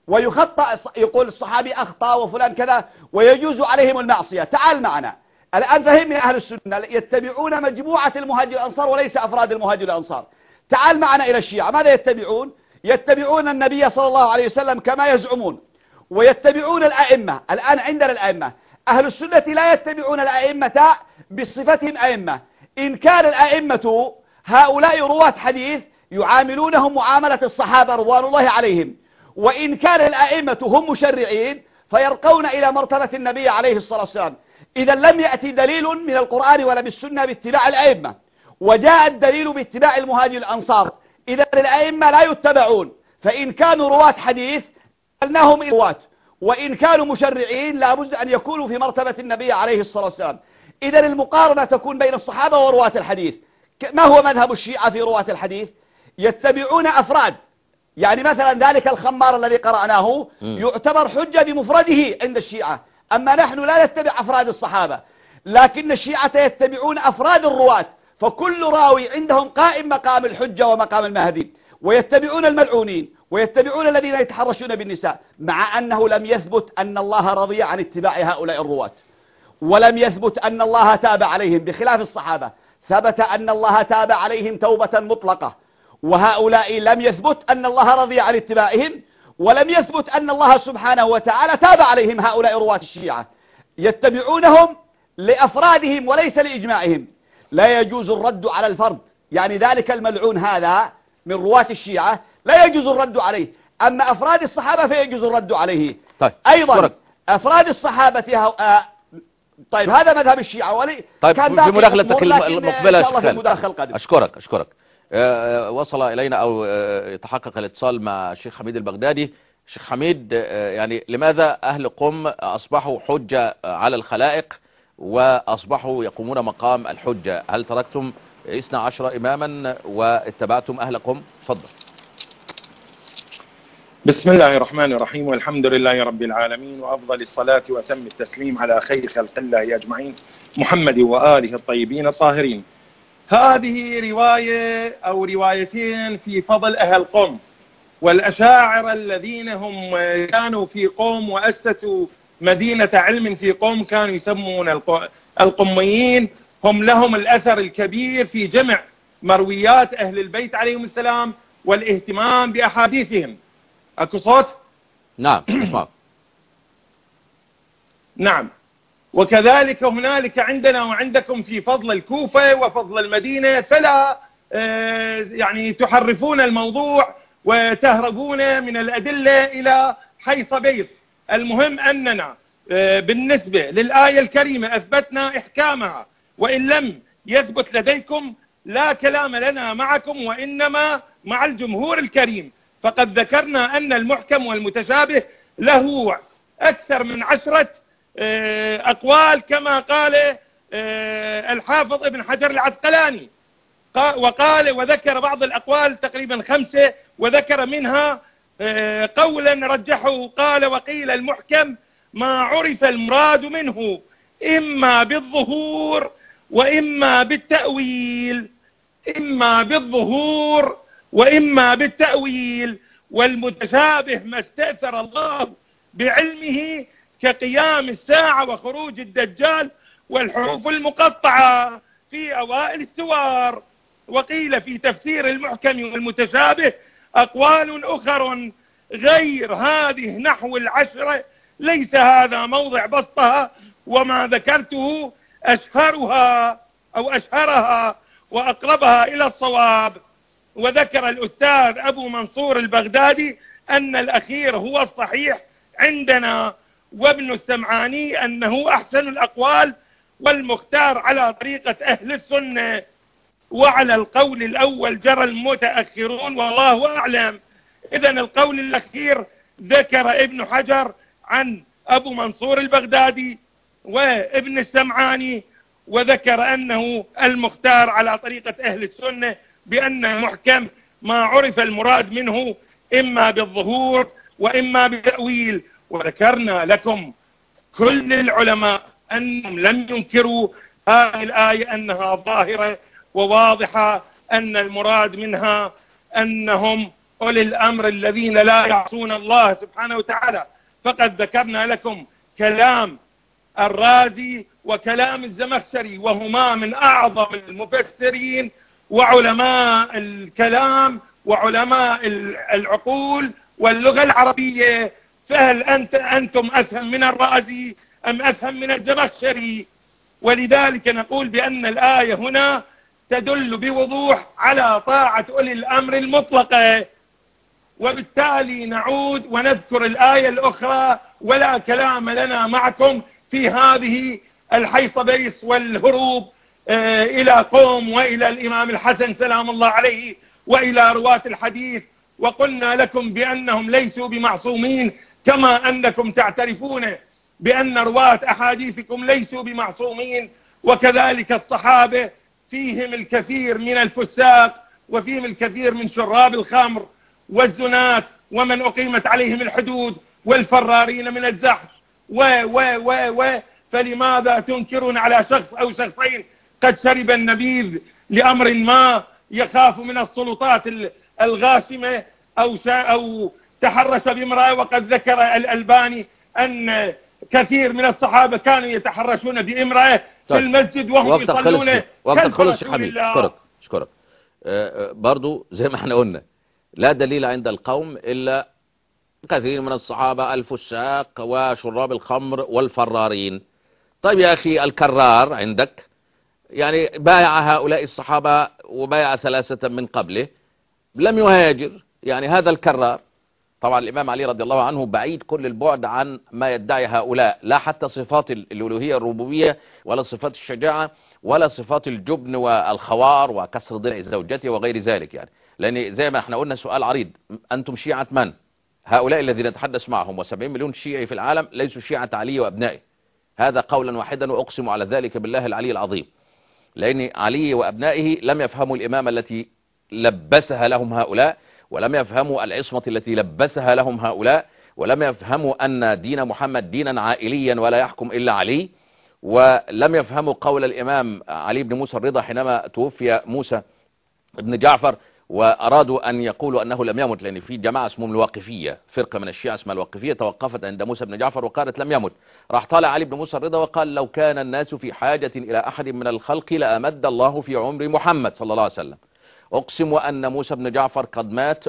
ويخطأ، يقول الصحابي أخطأ وفلان كذا ويجوز عليهم المعصية. تعال معنا الآن، فهمنا أهل السنة يتبعون مجموعة المهاجر الأنصار وليس أفراد المهاجر الأنصار. تعال معنا إلى الشيعة، ماذا يتبعون؟ يتبعون النبي صلى الله عليه وسلم كما يزعمون، ويتبعون الأئمة. الآن عندنا الأئمة، أهل السنة لا يتبعون الأئمة بصفتهم أئمة. إن كان الأئمة هؤلاء رواة حديث يعاملونهم معاملة الصحابة رضوان الله عليهم، وإن كان الأئمة هم مشرعين فيرقون إلى مرتبة النبي عليه الصلاة والسلام. إذا لم يأتي دليل من القرآن ولا بالسنة باتباع الأئمة، وجاء الدليل باتباع المهاجر الأنصار. إذا الأئمة لا يتبعون، فإن كانوا رواة حديث قلناهم رواة، وإن كانوا مشرعين لابد أن يكونوا في مرتبة النبي عليه الصلاة والسلام. إذا المقارنة تكون بين الصحابة ورواة الحديث. ما هو مذهب الشيعة في رواة الحديث؟ يتبعون أفراد، يعني مثلا ذلك الخمار الذي قرأناه يعتبر حجة بمفرده عند الشيعة، أما نحن لا نتبع أفراد الصحابة، لكن الشيعة يتبعون أفراد الرواة، فكل راوي عندهم قائم مقام الحجة ومقام المهدي. ويتبعون الملعونين ويتبعون الذين يتحرشون بالنساء، مع أنه لم يثبت أن الله رضي عن اتباع هؤلاء الرواة، ولم يثبت أن الله تاب عليهم بخلاف الصحابة. ثبت أن الله تاب عليهم توبة مطلقة، وهؤلاء لم يثبت أن الله رضي عن اتباعهم، ولم يثبت أن الله سبحانه وتعالى تاب عليهم. هؤلاء رواة الشيعة يتبعونهم لأفرادهم وليس لإجماعهم. لا يجوز الرد على الفرد، يعني ذلك الملعون هذا من رواة الشيعة لا يجوز الرد عليه، أما أفراد الصحابة فيجوز الرد عليه. طيب. أيضا شكرا. أفراد الصحابة هو... آه... طيب هذا مذهب الشيعة ولي طيب كان في مداخلتك المقبلة إن شاء الله في المداخل القادم. أشكرك أشكرك آه، وصل إلينا أو آه، يتحقق الاتصال مع الشيخ حميد البغدادي. الشيخ حميد، آه، يعني لماذا أهل قم أصبحوا حجة على الخلائق وأصبحوا يقومون مقام الحجة؟ هل تركتم اثنا عشر إماما واتبعتم أهل قم؟ تفضل. بسم الله الرحمن الرحيم، والحمد لله رب العالمين، وأفضل الصلاة وأتم التسليم على خير خلق الله أجمعين محمد وآله الطيبين الطاهرين. هذه رواية أو روايتين في فضل أهل قم، والأشاعرة الذين هم كانوا في قم وأسسوا مدينة علم في قم كانوا يسمون القميين، هم لهم الأثر الكبير في جمع مرويات أهل البيت عليهم السلام والاهتمام بأحاديثهم. أكو صوت؟ نعم اسمع. نعم. وكذلك هنالك عندنا وعندكم في فضل الكوفة وفضل المدينة، فلا يعني تحرفون الموضوع وتهربون من الأدلة إلى حيص بيص. المهم أننا بالنسبة للآية الكريمة أثبتنا إحكامها، وإن لم يثبت لديكم لا كلام لنا معكم وإنما مع الجمهور الكريم. فقد ذكرنا أن المحكم والمتشابه له أكثر من عشرة أقوال كما قال الحافظ ابن حجر العسقلاني، وقال وذكر بعض الأقوال تقريبا خمسة، وذكر منها قولا رجحه قال: وقيل المحكم ما عرف المراد منه إما بالظهور وإما بالتأويل، إما بالظهور وإما بالتأويل، والمتشابه ما استأثر الله بعلمه كقيام الساعة وخروج الدجال والحروف المقطعة في أوائل السور. وقيل في تفسير المحكم والمتشابه أقوال أخر غير هذه نحو العشرة، ليس هذا موضع بسطها، وما ذكرته أشهرها أو أشهرها وأقربها إلى الصواب. وذكر الأستاذ أبو منصور البغدادي أن الأخير هو الصحيح عندنا، وابن السمعاني أنه أحسن الأقوال والمختار على طريقة أهل السنة، وعلى القول الأول جرى المتأخرون والله أعلم. إذن القول الأخير ذكر ابن حجر عن أبو منصور البغدادي وابن السمعاني، وذكر أنه المختار على طريقة أهل السنة بأن المحكم ما عرف المراد منه إما بالظهور وإما بالتأويل. وذكرنا لكم كل العلماء أنهم لم ينكروا هذه الآية أنها ظاهرة وواضحة، أن المراد منها أنهم أولي الأمر الذين لا يعصون الله سبحانه وتعالى. فقد ذكرنا لكم كلام الرازي وكلام الزمخشري، وهما من أعظم المفسرين وعلماء الكلام وعلماء العقول واللغة العربية. فهل أنت أنتم أفهم من الرازي أم أفهم من الزمخشري؟ ولذلك نقول بأن الآية هنا تدل بوضوح على طاعة أولي الأمر المطلقة، وبالتالي نعود ونذكر الآية الأخرى: ولا كلام لنا معكم في هذه الحيصبيس والهروب آه إلى قوم وإلى الإمام الحسن سلام الله عليه وإلى رواة الحديث. وقلنا لكم بأنهم ليسوا بمعصومين، كما أنكم تعترفون بأن رواة أحاديثكم ليسوا بمعصومين، وكذلك الصحابة فيهم الكثير من الفساق وفيهم الكثير من شراب الخمر والزنات ومن أقيمت عليهم الحدود والفرارين من الزحف و و و و فلماذا تنكرون على شخص أو شخصين قد شرب النبيذ لأمر ما يخاف من السلطات الغاشمة أو أو تحرش بامرأة؟ وقد ذكر الألباني أن كثير من الصحابة كانوا يتحرشون بامرأة في المسجد وهم يصلون. وقت خلص شيخ حميد، اشكرك اشكرك. برضو زي ما احنا قلنا لا دليل عند القوم إلا كثير من الصحابة الفساق وشراب الخمر والفرارين. طيب يا أخي، الكرار عندك يعني بايع هؤلاء الصحابة وبايع ثلاثة من قبله، لم يهاجر، يعني هذا الكرار طبعا الإمام علي رضي الله عنه بعيد كل البعد عن ما يدعي هؤلاء، لا حتى صفات الألوهية الربوبية ولا صفات الشجاعة ولا صفات الجبن والخوار وكسر ضلع زوجته وغير ذلك. يعني لأن زي ما احنا قلنا سؤال عريض، أنتم شيعة من؟ هؤلاء الذين نتحدث معهم وسبعين مليون شيعي في العالم ليسوا شيعة علي وأبنائه، هذا قولا واحدا وأقسم على ذلك بالله العلي العظيم. لأن علي وأبنائه لم يفهموا الإمامة التي لبسها لهم هؤلاء، ولم يفهموا العصمة التي لبسها لهم هؤلاء، ولم يفهموا أن دين محمد دينا عائليا ولا يحكم إلا علي، ولم يفهموا قول الإمام علي بن موسى الرضا حينما توفي موسى بن جعفر وأرادوا أن يقولوا أنه لم يمت، لأن في جماعة اسمهم الواقفية، فرقة من الشيعة اسمها الواقفية توقفت عند موسى بن جعفر وقالت لم يمت. راح طالع علي بن موسى الرضا وقال لو كان الناس في حاجة إلى أحد من الخلق لأمد الله في عمر محمد صلى الله عليه وسلم. أقسم أن موسى بن جعفر قد مات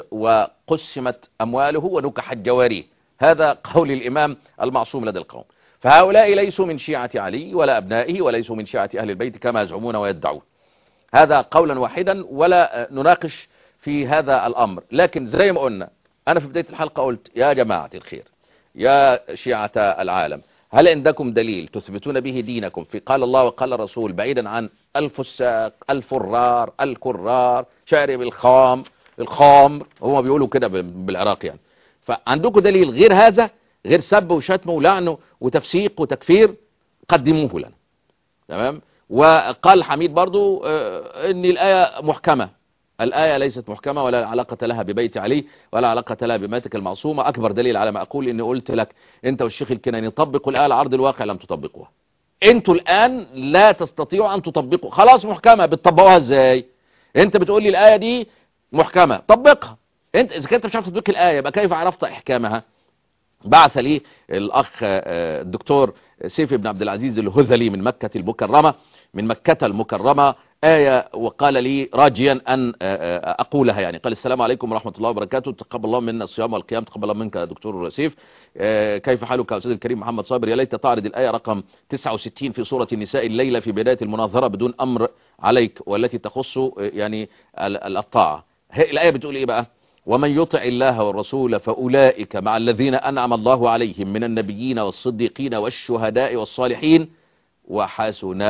وقسمت أمواله ونكحت جواريه، هذا قول الإمام المعصوم لدى القوم. فهؤلاء ليسوا من شيعة علي ولا أبنائه وليسوا من شيعة أهل البيت كما يزعمون ويدعون، هذا قولا واحدا ولا نناقش في هذا الأمر. لكن زي ما قلنا أنا في بداية الحلقة قلت يا جماعة الخير يا شيعة العالم، هل عندكم دليل تثبتون به دينكم في قال الله وقال الرسول بعيدا عن الفساق الفرار الكرار شارب الخام الخامر، هم بيقولوا كده بالعراق يعني. فعندكم دليل غير هذا، غير سب وشتم ولعن وتفسيق وتكفير، قدموه لنا. تمام. وقال حميد برضو ان الآية محكمة، الآية ليست محكمة ولا علاقة لها ببيت علي ولا علاقة لها بماتك المعصومة. أكبر دليل على ما أقول إني قلت لك أنت والشيخ الكناني طبقوا الآية على أرض الواقع، لم تطبقوها. أنتوا الآن لا تستطيعوا أن تطبقوا، خلاص محكمة، بتطبقوها إزاي؟ أنت بتقول لي الآية دي محكمة، طبقها. أنت إذا كنت مش عارف تطبق الآية يبقى كيف عرفت إحكامها؟ بعث لي الأخ الدكتور سيف بن عبد العزيز الهذلي من مكة المكرمة من مكة المكرمة آية، وقال لي راجيا أن أقولها. يعني قال السلام عليكم ورحمة الله وبركاته، تقبل الله منا الصيام والقيام. تقبل الله منك يا دكتور سيف. كيف حالك يا أستاذ الكريم محمد صابر؟ يا ليت تعرض الآية رقم تسعة وستين في سورة النساء الليلة في بداية المناظرة بدون أمر عليك، والتي تخص يعني الطاعة. الآية بتقول إيه بقى؟ ومن يطع الله والرسول فأولئك مع الذين أنعم الله عليهم من النبيين والصديقين والشهداء والصالحين وحسن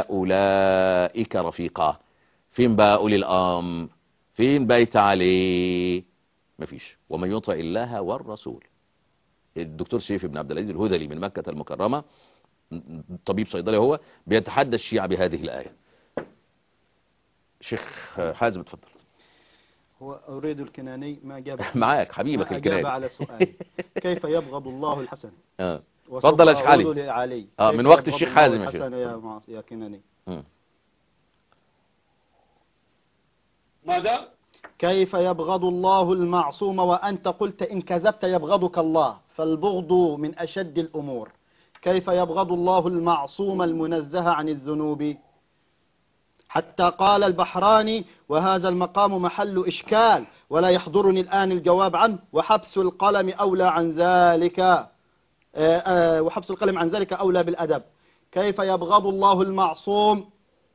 أولئك رفيقا. فين بقى أولي الأمر؟ فين بيت علي؟ مفيش. ومن يطع الله والرسول. الدكتور سيف بن عبد العزيز الهذلي من مكة المكرمة طبيب صيدلي هو بيتحدى الشيعة بهذه الآية. شيخ حازم اتفضل. هو أريد الكناني ما جاب معاك حبيبك ما الكناني. أجاب على سؤالي كيف يبغض الله الحسن؟ اه وسوف اتفضل يا شيخ أعود علي. لعلي. اه كيف من وقت يبغض الشيخ الله حازم يا شيخ. الحسن يا مع- يا كناني. مم. ماذا؟ كيف يبغض الله المعصوم وأنت قلت إن كذبت يبغضك الله، فالبغض من أشد الأمور. كيف يبغض الله المعصوم المنزه عن الذنوب؟ حتى قال البحراني وهذا المقام محل إشكال ولا يحضرني الآن الجواب عنه، وحبس القلم أولى عن ذلك آآ آآ وحبس القلم عن ذلك أولى بالأدب. كيف يبغض الله المعصوم؟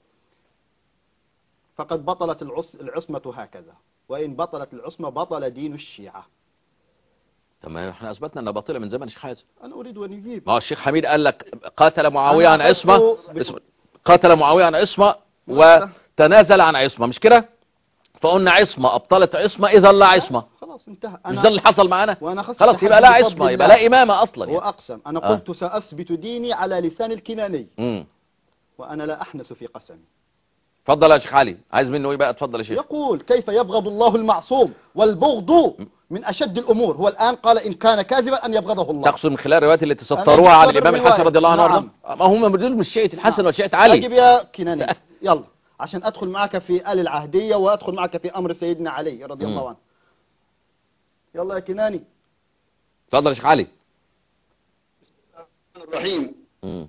فقد بطلت العص العصمة هكذا، وإن بطلت العصمة بطل دين الشيعة. تمام احنا اثبتنا انها باطله من زمن الشيخ حازم. أنا أريد أن يجيب. ما هو الشيخ حميد قال لك قاتل معاويه عن أنا عصمه أخذت ب- اسم- قاتل معاويه عن عصمه وتنازل عن عصمه، مش كده؟ فقلنا عصمه ابطلت عصمه اذا لا عصمه. خلاص انتهى. مش ده اللي حصل معانا؟ وأنا أخذت خلاص يبقى لا عصمه، يبقى لا امامه اصلا يعني. وأقسم أنا آه. قلت سأثبت ديني على لسان الكناني، امم وأنا لا أحنس في قسمي. اتفضل يا شيخ علي، عايز منه ايه بقى؟ اتفضل يا شيخ. يقول كيف يبغض الله المعصوم والبغض من أشد الأمور. هو الآن قال إن كان كاذبا أن يبغضه الله. تقصد من خلال الروايات اللي تستروها عن بستر الامام الحسن رواية. رضي الله عنه نعم. وارضاه؟ ما هم دول مش شيعه الحسن نعم. ولا شيعه علي. أجب يا كناني يلا عشان أدخل معك في آل العهدية وأدخل معك في أمر سيدنا علي رضي الله مم. عنه. يلا يا كناني. اتفضل يا شيخ علي. الرحيم. مم.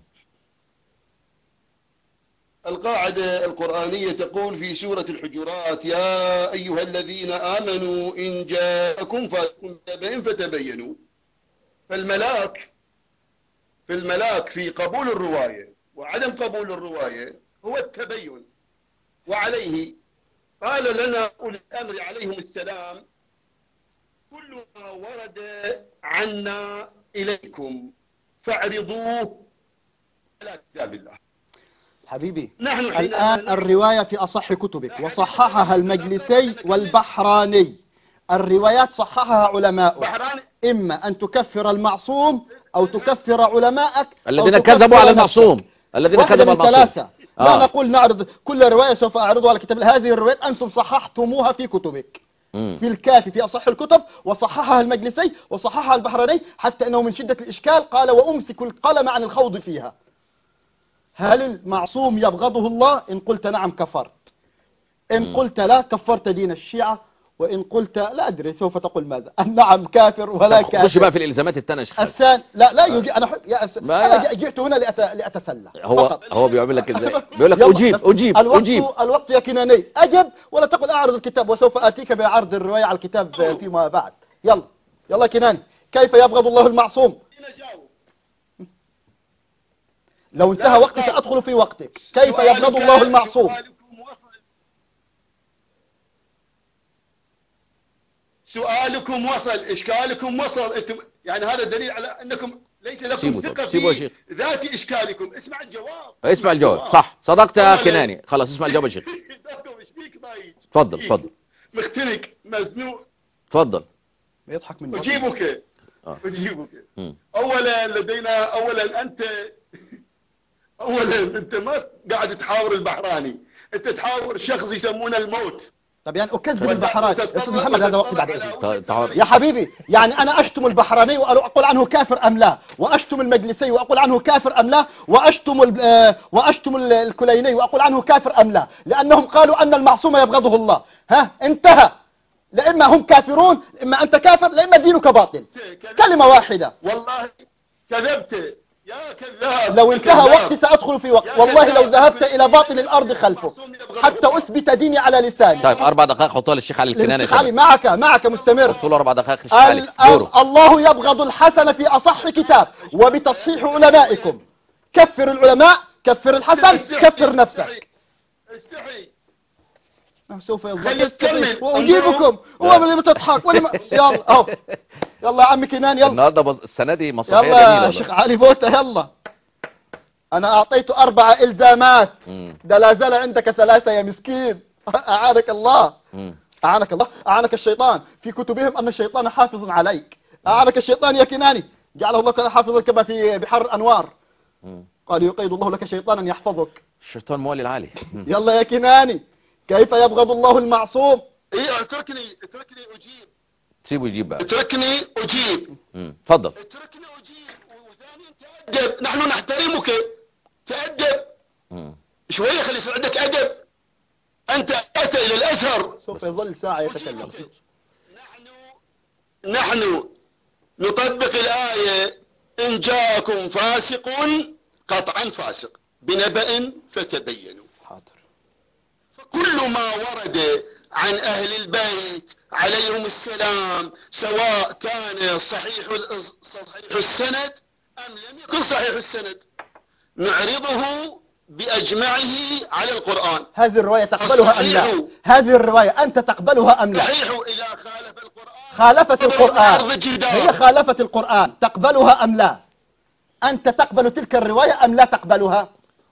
القاعدة القرآنية تقول في سورة الحجرات يا أيها الذين آمنوا إن جاءكم فاسق بنبأ فتبينوا. فالملاك في الملاك في قبول الرواية وعدم قبول الرواية هو التبين، وعليه قال لنا أولي الأمر عليهم السلام كل ما ورد عنا إليكم فاعرضوه على كتاب الله. حبيبي نحن الآن الرواية في أصح كتبك وصححها المجلسي والبحراني. الروايات صححها علماء، بحراني إما أن تكفر المعصوم أو تكفر علماءك الذين كذبوا على المعصوم، الذين كذبوا على المعصوم. ثلاثة. لا آه. نقول نعرض كل رواية سوف أعرضها على كتاب. هذه الروايات أنتم صححتموها في كتبك، مم. في الكافي في أصح الكتب، وصححها المجلسي وصححها البحراني، حتى أنه من شدة الإشكال قال وأمسك القلم عن الخوض فيها. هل المعصوم يبغضه الله؟ إن قلت نعم كفرت، إن مم. قلت لا كفرت دين الشيعة، وإن قلت لا أدري سوف تقول ماذا. النعم كافر ولا خش كافر. بقى في الالزامات الثانيه يا شيخ. الثاني لا لا يجي. أنا حب يا أس... ما أنا يا- جئت هنا لأت... لأتسلى هو فقط. هو بيعمل لك ازاي؟ بيقول لك يلا، اجيب بس اجيب الوقت اجيب. الوقت يا كناني أجب، ولا تقل أعرض الكتاب وسوف آتيك بعرض الرواية على الكتاب فيما بعد. يلا يلا كناني، كيف يبغض الله المعصوم؟ لو انتهى وقتي سأدخل في وقتك. كيف يبغض الله المعصوم؟ سؤالكم وصل، إشكالكم وصل. أنتم يعني هذا دليل على أنكم ليس لكم سيبوا ثقة طب. سيبوا يا في شيخ. ذات إشكالكم. اسمع الجواب. اسمع الجواب. صح، صدقت يا كناني. خلاص اسمع الجواب يا شيخ. تفضل تفضل. مختنق مزنوق. تفضل. يضحك من أجيبك آه. أجيبك. مم. أولا لدينا أولا أنت أولا أنت ما قاعد تحاور البحراني، أنت تحاور شخص يسمونه الموت. طب يعني أكذب البحراني. أستاذ محمد هذا وقت بعد إذنك. ت- تعال. يا حبيبي يعني أنا أشتم البحراني وأقول عنه كافر أم لا، وأشتم المجلسي وأقول عنه كافر أم لا، وأشتم ال- آه، وأشتم ال- الكليني وأقول عنه كافر أم لا، لأنهم قالوا أن المعصوم يبغضه الله. ها انتهى. لا إما هم كافرون، إما أنت كافر، لا إما دينك باطل. كلمة واحدة. والله كذبت يا كذاب. لو انتهى كذاب. وقتي سأدخل في وقت. والله لو ذهبت إلى باطن الأرض خلفه حتى أثبت ديني على لساني. طيب اربع دقائق حطها للشيخ علي الكناني يا الشيخ علي شباب. معك معك مستمر. حطوا له اربع دقائق الشيخ علي. ال- دوره. الله يبغض الحسن في أصح كتاب وبتصحيح علمائكم. كفر العلماء، كفر الحسن، كفر نفسك. استحي. سوف خلي يضحك تكمل. وأجيبكم. هو اللي بتضحك ولا ما... يلا أهو. يلا يا عم كنان يلا. النهارده بص... السنه دي مسرحيه يلا جميله يا شيخ علي بوته يلا. أنا أعطيته أربع إلزامات. مم. ده لا زال عندك ثلاثة يا مسكين. أعانك الله. مم. أعانك الله. أعانك الشيطان في كتبهم أن الشيطان حافظ عليك. أعانك الشيطان يا كناني. جعله الله تعالى حافظا كما في بحر الأنوار. مم. قال يقيد الله لك شيطانا يحفظك. الشيطان مولي العالي. مم. يلا يا كناني، كيف يبغض الله المعصوم؟ إيه اتركني اتركني أجيب. سيبه يجيب بقى. اتركني أجيب. مم. اتفضل. اتركني أجيب. وثانيا تأدب، نحن نحترمك. تأدب مم. شوية، خلي يصير عندك أدب. أنت أتى إلى الأزهر. سوف يظل ساعة يتكلم. نحن نحن نطبق الآية إن جاءكم فاسق قطعا فاسق بنبأ فتبينوا. حاضر. فكل ما ورد عن أهل البيت عليهم السلام سواء كان صحيح صحيح السند أم لم يكن صحيح السند نعرضه بأجمعه على القرآن. هذه الرواية تقبلها أم لا؟ الصحيح. هذه الرواية أنت تقبلها أم لا؟ صحيح إذا خالف القرآن خالفت القرآن. عرض الجدار. هي خالفت القرآن، تقبلها أم لا؟ أنت تقبل تلك الرواية أم لا تقبلها؟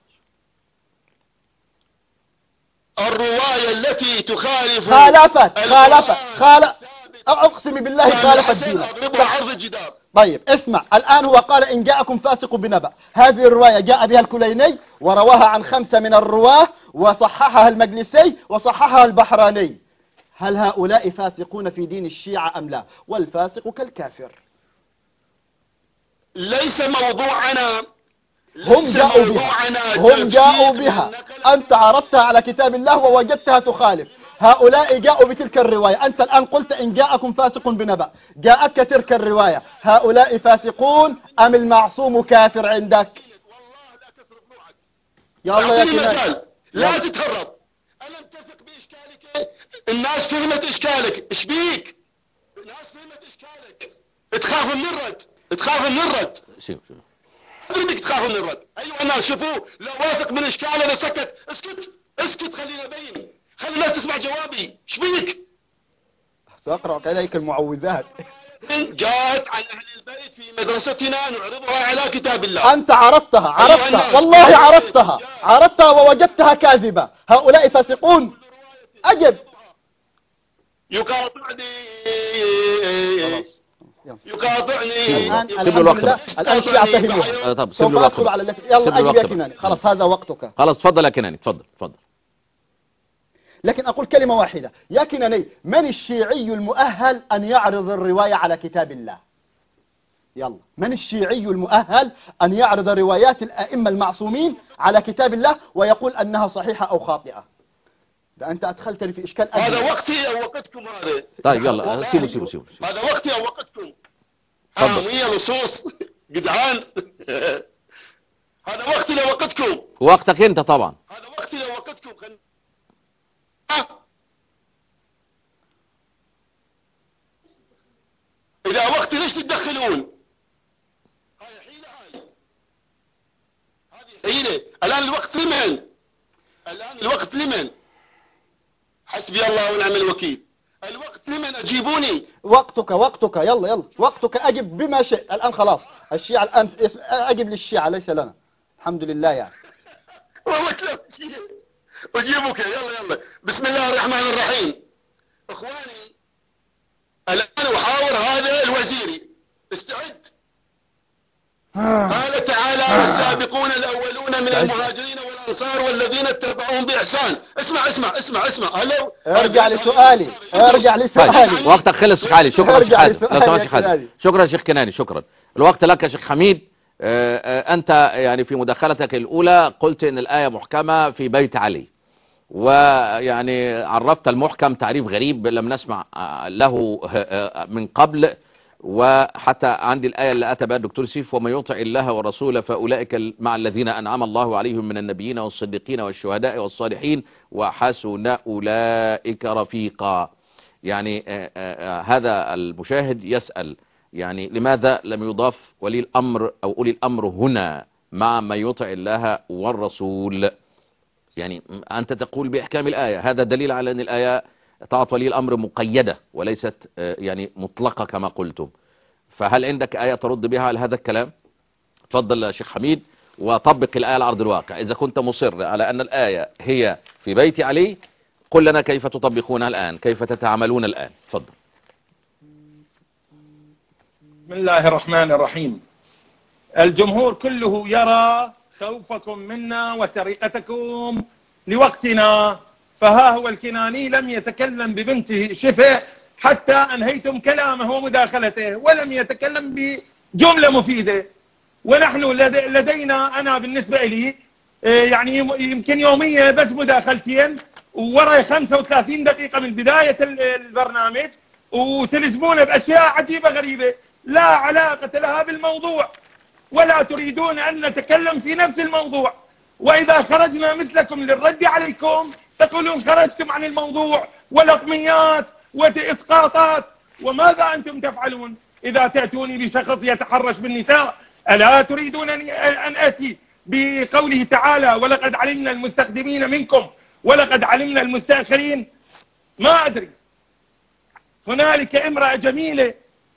الرواية التي تخالف خالفت خالفت القرآن خالف أقسم بالله خالفت دينك. أضربها عرض الجدار. طيب اسمع الآن، هو قال إن جاءكم فاسق بنبأ. هذه الرواية جاء بها الكليني ورواها عن خمسة من الرواه وصححها المجلسي وصححها البحراني. هل هؤلاء فاسقون في دين الشيعة أم لا؟ والفاسق كالكافر. ليس موضوعنا هم ليس جاءوا بها موضوعنا هم تفسير جاءوا بها النقل. أنت عرضتها على كتاب الله ووجدتها تخالف. هؤلاء جاءوا بتلك الرواية. أنت الآن قلت إن جاءكم فاسق بنبأ، جاءك تلك الرواية. هؤلاء فاسقون أم المعصوم كافر عندك؟ والله لا تصرف روحك. يلا يا أعطيني كنان. مجال. لا يلا. تتهرب. أنا متفق بإشكالك. الناس فهمت إشكالك. إيش بيك؟ الناس فهمت إشكالك. تخاف من الرد. تخاف من الرد. شوف شوف. بدك تخاف من الرد. أيها الناس شوفوا، لو واثق من إشكاله أنا سكت. اسكت اسكت خلينا بين. خلي الناس تسمع جوابي. إيش بيك؟ سأقرأ عليك المعوذات. جاءت عن أهل البيت في مدرستنا نعرضها على كتاب الله. أنت عرضتها عرضتها والله عرضتها عرضتها ووجدتها كاذبة. هؤلاء فاسقون. أجب. يقاطعني يقاطعني الآن سيب له الوقت. الآن الشيعة فهموها. طب سيب سوف له الوقت أدخل بقى. على التي سيب يلا له أجب الوقت يا بقى. كناني. خلاص هذا وقتك. خلاص تفضل يا كناني، تفضل تفضل. لكن أقول كلمة واحدة يا كناني، من الشيعي المؤهل أن يعرض الرواية على كتاب الله؟ يلا، من الشيعي المؤهل أن يعرض روايات الأئمة المعصومين على كتاب الله ويقول أنها صحيحة أو خاطئة؟ ده أنت أدخلتني في إشكال أجل. هذا وقتي أو وقتكم هذا؟ طيب يلا سيبوا سيبوا سيبوا. هذا وقتي أو وقتكم؟ حرامية لصوص جدعان. هذا وقتي لو وقتكم. وقتك انت طبعا. هذا وقتي لو وقتكم. إذا وقتي ليش تتدخلون؟ هاي حيلة. هاي هذه حيلة. الآن الوقت لمن؟ الآن الوقت لمن؟ حسبي الله ونعم الوكيل. الوقت لمن؟ أجيبوني. وقتك وقتك يلا يلا وقتك. أجب بما شئت الآن. خلاص الشيعة الآن أجب للشيعة ليس لنا. الحمد لله يعني. والله كلام شيء. أجيبك. يلا يلا. بسم الله الرحمن الرحيم. إخواني الآن أحاور هذا الوزيري. استعد. قال تعالى والسابقون الأولون من المهاجرين والأنصار والذين اتبعوهم بإحسان. اسمع اسمع اسمع اسمع. هلو. ارجع لسؤالي ارجع لسؤالي. وقتك خلص شيخ علي. شكرا شيخ حازم. لو سمحت شيخ حازم. حازم. شكرا شيخ كناني. شكرا. الوقت لك يا شيخ حميد. آه، آه، أنت يعني في مداخلتك الأولى قلت إن الآية محكمة في بيت علي، ويعني عرفت المحكم تعريف غريب لم نسمع له من قبل. وحتى عندي الآية اللي أتى بها الدكتور سيف: ومن يطع الله ورسوله فأولئك مع الذين أنعم الله عليهم من النبيين والصديقين والشهداء والصالحين وحسن أولئك رفيقا. يعني آآ آآ هذا المشاهد يسأل يعني لماذا لم يضاف ولي الأمر أو أولي الأمر هنا مع من يطع الله والرسول؟ يعني أنت تقول بإحكام الآية، هذا دليل على أن الآية طاعة ولي الأمر مقيدة وليست يعني مطلقة كما قلتم. فهل عندك آية ترد بها على هذا الكلام؟ تفضل يا شيخ حميد وطبق الآية على أرض الواقع. إذا كنت مصر على أن الآية هي في بيت علي قل لنا كيف تطبقونها الآن، كيف تتعاملون الآن. تفضل. بسم الله الرحمن الرحيم. الجمهور كله يرى خوفكم منا وسرقتكم لوقتنا، فها هو الكناني لم يتكلم ببنته شفه حتى أنهيتم كلامه ومداخلته، ولم يتكلم بجملة مفيدة. ونحن لدينا أنا بالنسبة لي يعني يمكن يوميا بس مداخلتين ووراي خمسة وثلاثين دقيقة من بداية البرنامج، وتلزمون بأشياء عجيبة غريبة لا علاقة لها بالموضوع، ولا تريدون أن نتكلم في نفس الموضوع. وإذا خرجنا مثلكم للرد عليكم تقولون خرجتم عن الموضوع ولطميات وإسقاطات. وماذا أنتم تفعلون إذا تأتوني بشخص يتحرش بالنساء؟ ألا تريدون أن أتي بقوله تعالى ولقد علمنا المستقدمين منكم ولقد علمنا المستأخرين؟ ما أدري. هنالك امرأة جميلة،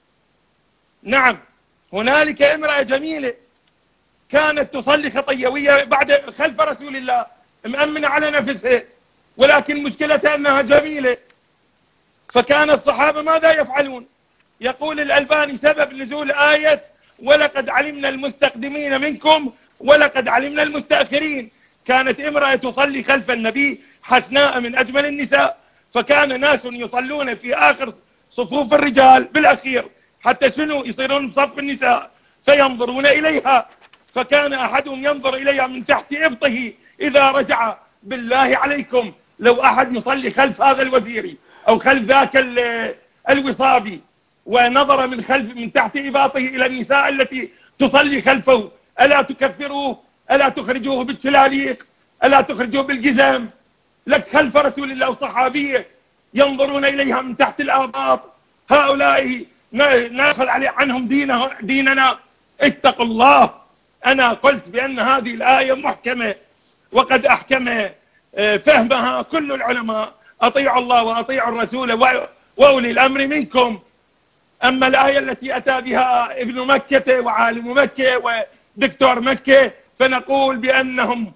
نعم هنالك امرأة جميلة كانت تصلي خطيوية بعد خلف رسول الله مأمنة على نفسها، ولكن مشكلتها أنها جميلة. فكان الصحابة ماذا يفعلون؟ يقول الألباني سبب نزول آية ولقد علمنا المستقدمين منكم ولقد علمنا المستأخرين، كانت امرأة تصلي خلف النبي حسناء من أجمل النساء، فكان ناس يصلون في آخر صفوف الرجال بالأخير حتى شنو يصيرون بصف النساء فينظرون إليها، فكان أحدهم ينظر إليها من تحت إبطه إذا رجع. بالله عليكم لو أحد يصلي خلف هذا الوزيري أو خلف ذاك الوصابي ونظر من خلف من تحت إباطه إلى النساء التي تصلي خلفه، ألا تكفروه؟ ألا تخرجوه بالسلاليق؟ ألا تخرجوه بالجزم؟ لك خلف رسول الله وصحابيه ينظرون إليها من تحت الآباط. هؤلاء نأخذ علي عنهم دينه ديننا. اتقوا الله. أنا قلت بأن هذه الآية محكمة وقد أحكم فهمها كل العلماء. أطيعوا الله وأطيعوا الرسول وأولي الأمر منكم. أما الآية التي أتى بها ابن مكة وعالم مكة ودكتور مكة فنقول بأنهم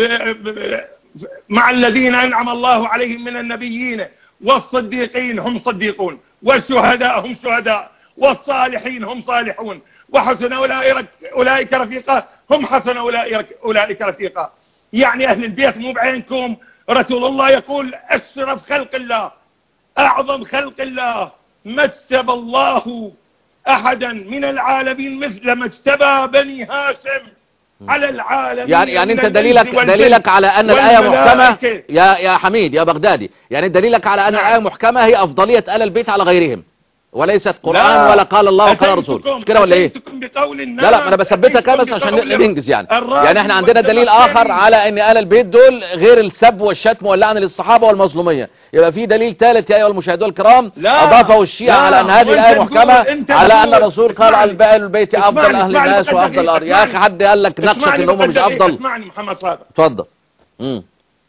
مع الذين أنعم الله عليهم من النبيين والصديقين هم صديقون، والشهداء هم شهداء، والصالحين هم صالحون، وحسن أولئك, أولئك رفيقا هم حسن أولئك, أولئك رفيقا. يعني أهل البيت مو بعينكم. رسول الله يقول أشرف خلق الله أعظم خلق الله ما اجتبى الله أحدا من العالمين مثل ما اجتبى بني هاشم على العالمين. يعني يعني انت دليلك دليلك على ان الايه محكمه يا يا حميد يا بغدادي، يعني دليلك على ان الايه محكمه هي افضليه ال البيت على غيرهم، وليست قرآن ولا قال الله وقال رسول، مش كده ولا ايه؟ لا لا انا بثبتك بس عشان ننجز يعني. يعني احنا عندنا دليل اخر على ان آل البيت دول غير السب والشتم واللعن للصحابه والمظلوميه، يبقى في دليل ثالث يا ايها المشاهدون الكرام اضافه الشيعة على ان هذه الايه محكمه على ان الرسول قال على آل البيت افضل اهل الناس وافضل الارض. يا اخي حد قال لك نقصك ان هم مش افضل؟ اسمعني محمد صادق، اتفضل. امم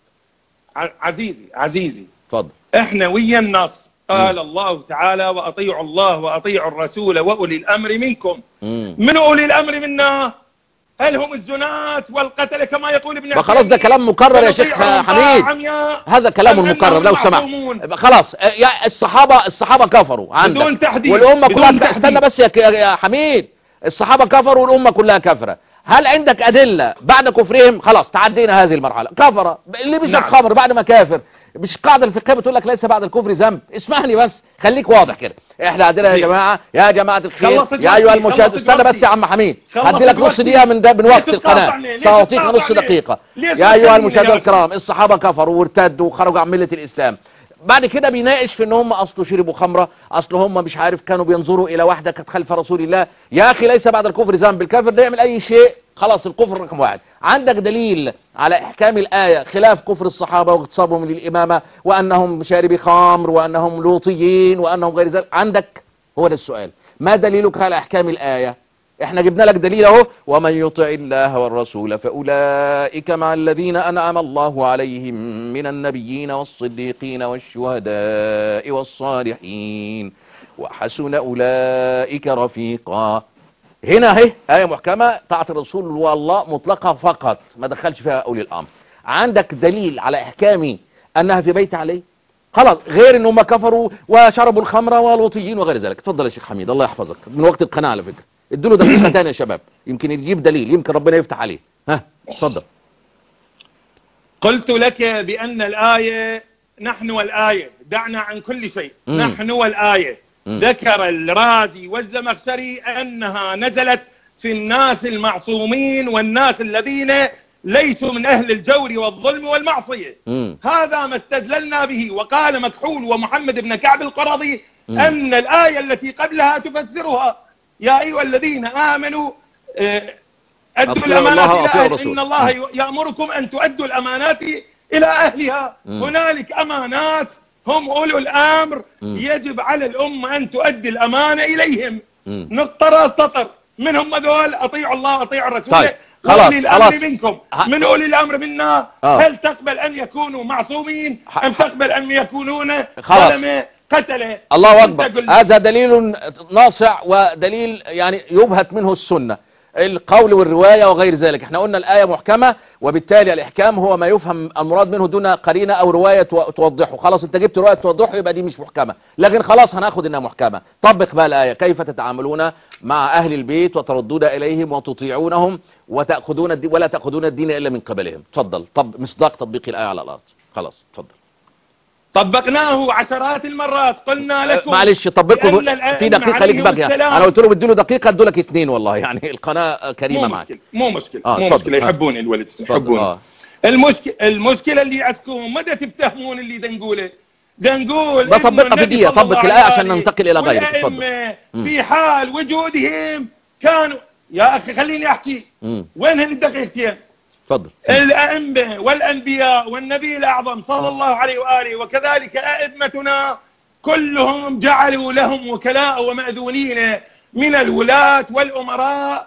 عزيزي عزيزي اتفضل. احنا ويا النص قال الله تعالى وأطيعوا الله وأطيعوا الرسول وأولي الأمر منكم. مم. من أولي الأمر منا؟ هل هم الزنات والقتل كما يقول ابن خلاص ده كلام مكرر يا شيخ حميد، هذا كلام مكرر لو سمحت. خلاص يا الصحابة الصحابة كفروا عندك بدون تحديد والأمة كلها تحديد. استنى بس يا, يا حميد، الصحابة كفروا والأمة كلها كفرة. هل عندك أدلة بعد كفرهم؟ خلاص تعدينا هذه المرحلة. كفر اللي بيشرب نعم. خمر بعد ما كافر، مش قاعدة الفقهية بتقول لك ليس بعد الكفر ذنب. اسمعني بس خليك واضح كده. احنا عندنا يا جماعة يا جماعة الخير يا ايها المشاهد، استنى بس يا عم حميد هدي لك نص دقيقة من ده من وقت القناة، سأعطيك نص دقيقة. يا ايها المشاهدين الكرام، الصحابة كفروا وارتدوا وخرجوا عن ملة الاسلام. بعد كده بيناقش في ان هم اصله شربوا خمرة، اصله هم مش عارف كانوا بينظروا الى واحدة كانت خلف رسول الله. يا اخي ليس بعد الكفر ذنب، الكافر ده يعمل اي شيء خلاص الكفر رقم واحد. عندك دليل على احكام الآية خلاف كفر الصحابة واغتصابهم للإمامة وانهم شاربي خمر وانهم لوطيين وانهم غير ذلك؟ عندك؟ هو ده السؤال، ما دليلك على احكام الآية؟ احنا جبنا لك دليل اهو، ومن يطع الله والرسول فاولئك مع الذين انعم الله عليهم من النبيين والصديقين والشهداء والصالحين وحسن اولئك رفيقا. هنا اهي آية محكمة طاعة الرسول والله مطلقة فقط، ما دخلش فيها أولي الأمر. عندك دليل على إحكامي أنها في بيت علي؟ خلاص، غير أنهم كفروا وشربوا الخمر والوطيين وغير ذلك. اتفضل يا شيخ حميد الله يحفظك، من وقت القناة على فكرة. ادوا له دقيقة تانية يا شباب يمكن يجيب دليل، يمكن ربنا يفتح عليه. ها اتفضل. قلت لك بأن الآية نحن والآية، دعنا عن كل شيء. مم. نحن والآية. مم. ذكر الرازي والزمخشري أنها نزلت في الناس المعصومين والناس الذين ليسوا من أهل الجور والظلم والمعصية. مم. هذا ما استدللنا به. وقال مكحول ومحمد بن كعب القرظي مم. أن الآية التي قبلها تفسرها يا أيها الذين آمنوا أدوا الأمانات إلى أهل إن الله يأمركم أن تؤدوا الأمانات إلى أهلها. مم. هنالك أمانات هم أولو الأمر، مم. يجب على الأمة أن تؤدي الأمانة إليهم. نقطة سطر منهم هذول أطيعوا الله أطيعوا الرسول. طيب. أولي الأمر منكم. من أولي الأمر منا آه. هل تقبل أن يكونوا معصومين أم تقبل أن يكونون ظلمة قتله؟ الله أكبر، هذا دليل ناصع ودليل يعني يبهت منه السنة، القول والرواية وغير ذلك. احنا قلنا الآية محكمة وبالتالي الإحكام هو ما يفهم المراد منه دون قرينة أو رواية توضحه. خلاص انت جبت رواية توضحه يبقى دي مش محكمة، لكن خلاص هناخد انها محكمة. طبق بقى الآية، كيف تتعاملون مع أهل البيت وتردون إليهم وتطيعونهم وتأخذون الدين ولا تأخذون الدين إلا من قبلهم. تفضل. طب مصداق تطبيق الآية على الأرض. خلاص تفضل. طبقناه عشرات المرات، قلنا لكم معلش طبقه في دقيقة لك بقى. انا قلت له بدي له دقيقة ادوا لك اثنين والله، يعني القناة كريمة معك. مو مشكلة آه مو مشكلة يحبوني الولد يحبوني. آه. المشكلة المشكلة اللي عندكم مدى تفتهمون اللي ذا نقوله. ذا نقول بطبقها في دقيقة، طبق الآية عشان ننتقل إلى غيره. تفضل. في حال وجودهم كانوا يا أخي خليني أحكي. مم. وين هالدقيقتين؟ تفضل. الأئمة والأنبياء والنبي الأعظم صلى الله عليه وآله وكذلك أئمتنا كلهم جعلوا لهم وكلاء ومأذونين من الولاة والأمراء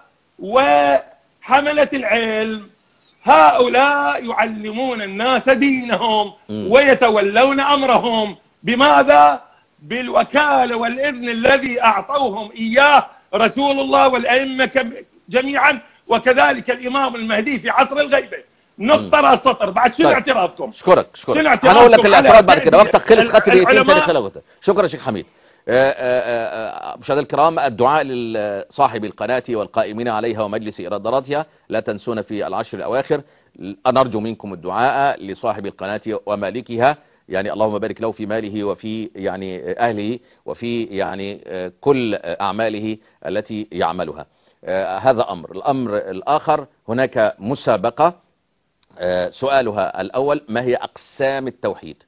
وحملة العلم. هؤلاء يعلمون الناس دينهم ويتولون أمرهم. بماذا؟ بالوكالة والإذن الذي أعطوهم إياه رسول الله والأئمة جميعا، وكذلك الإمام المهدي في عصر الغيبة. نقطة راس سطر. بعد شنو اعتراضكم؟ اشكرك اشكرك شنو انا اقول لك اعتراضكم الاعتراض على بعد كده، وقتك خلص، خدت دقيقتين تاني العلماء؟ خلص. شكرا يا شيخ حميد. آه، آه، آه، مشاهدينا الكرام، الدعاء لصاحب القناة والقائمين عليها ومجلس إدارتها، لا تنسونا في العشر الأواخر. نرجو منكم الدعاء لصاحب القناة ومالكها، يعني اللهم بارك له في ماله وفي يعني أهله وفي يعني آه، كل أعماله التي يعملها. آه، هذا أمر. الأمر الآخر، هناك مسابقة. آه، سؤالها الأول: ما هي أقسام التوحيد؟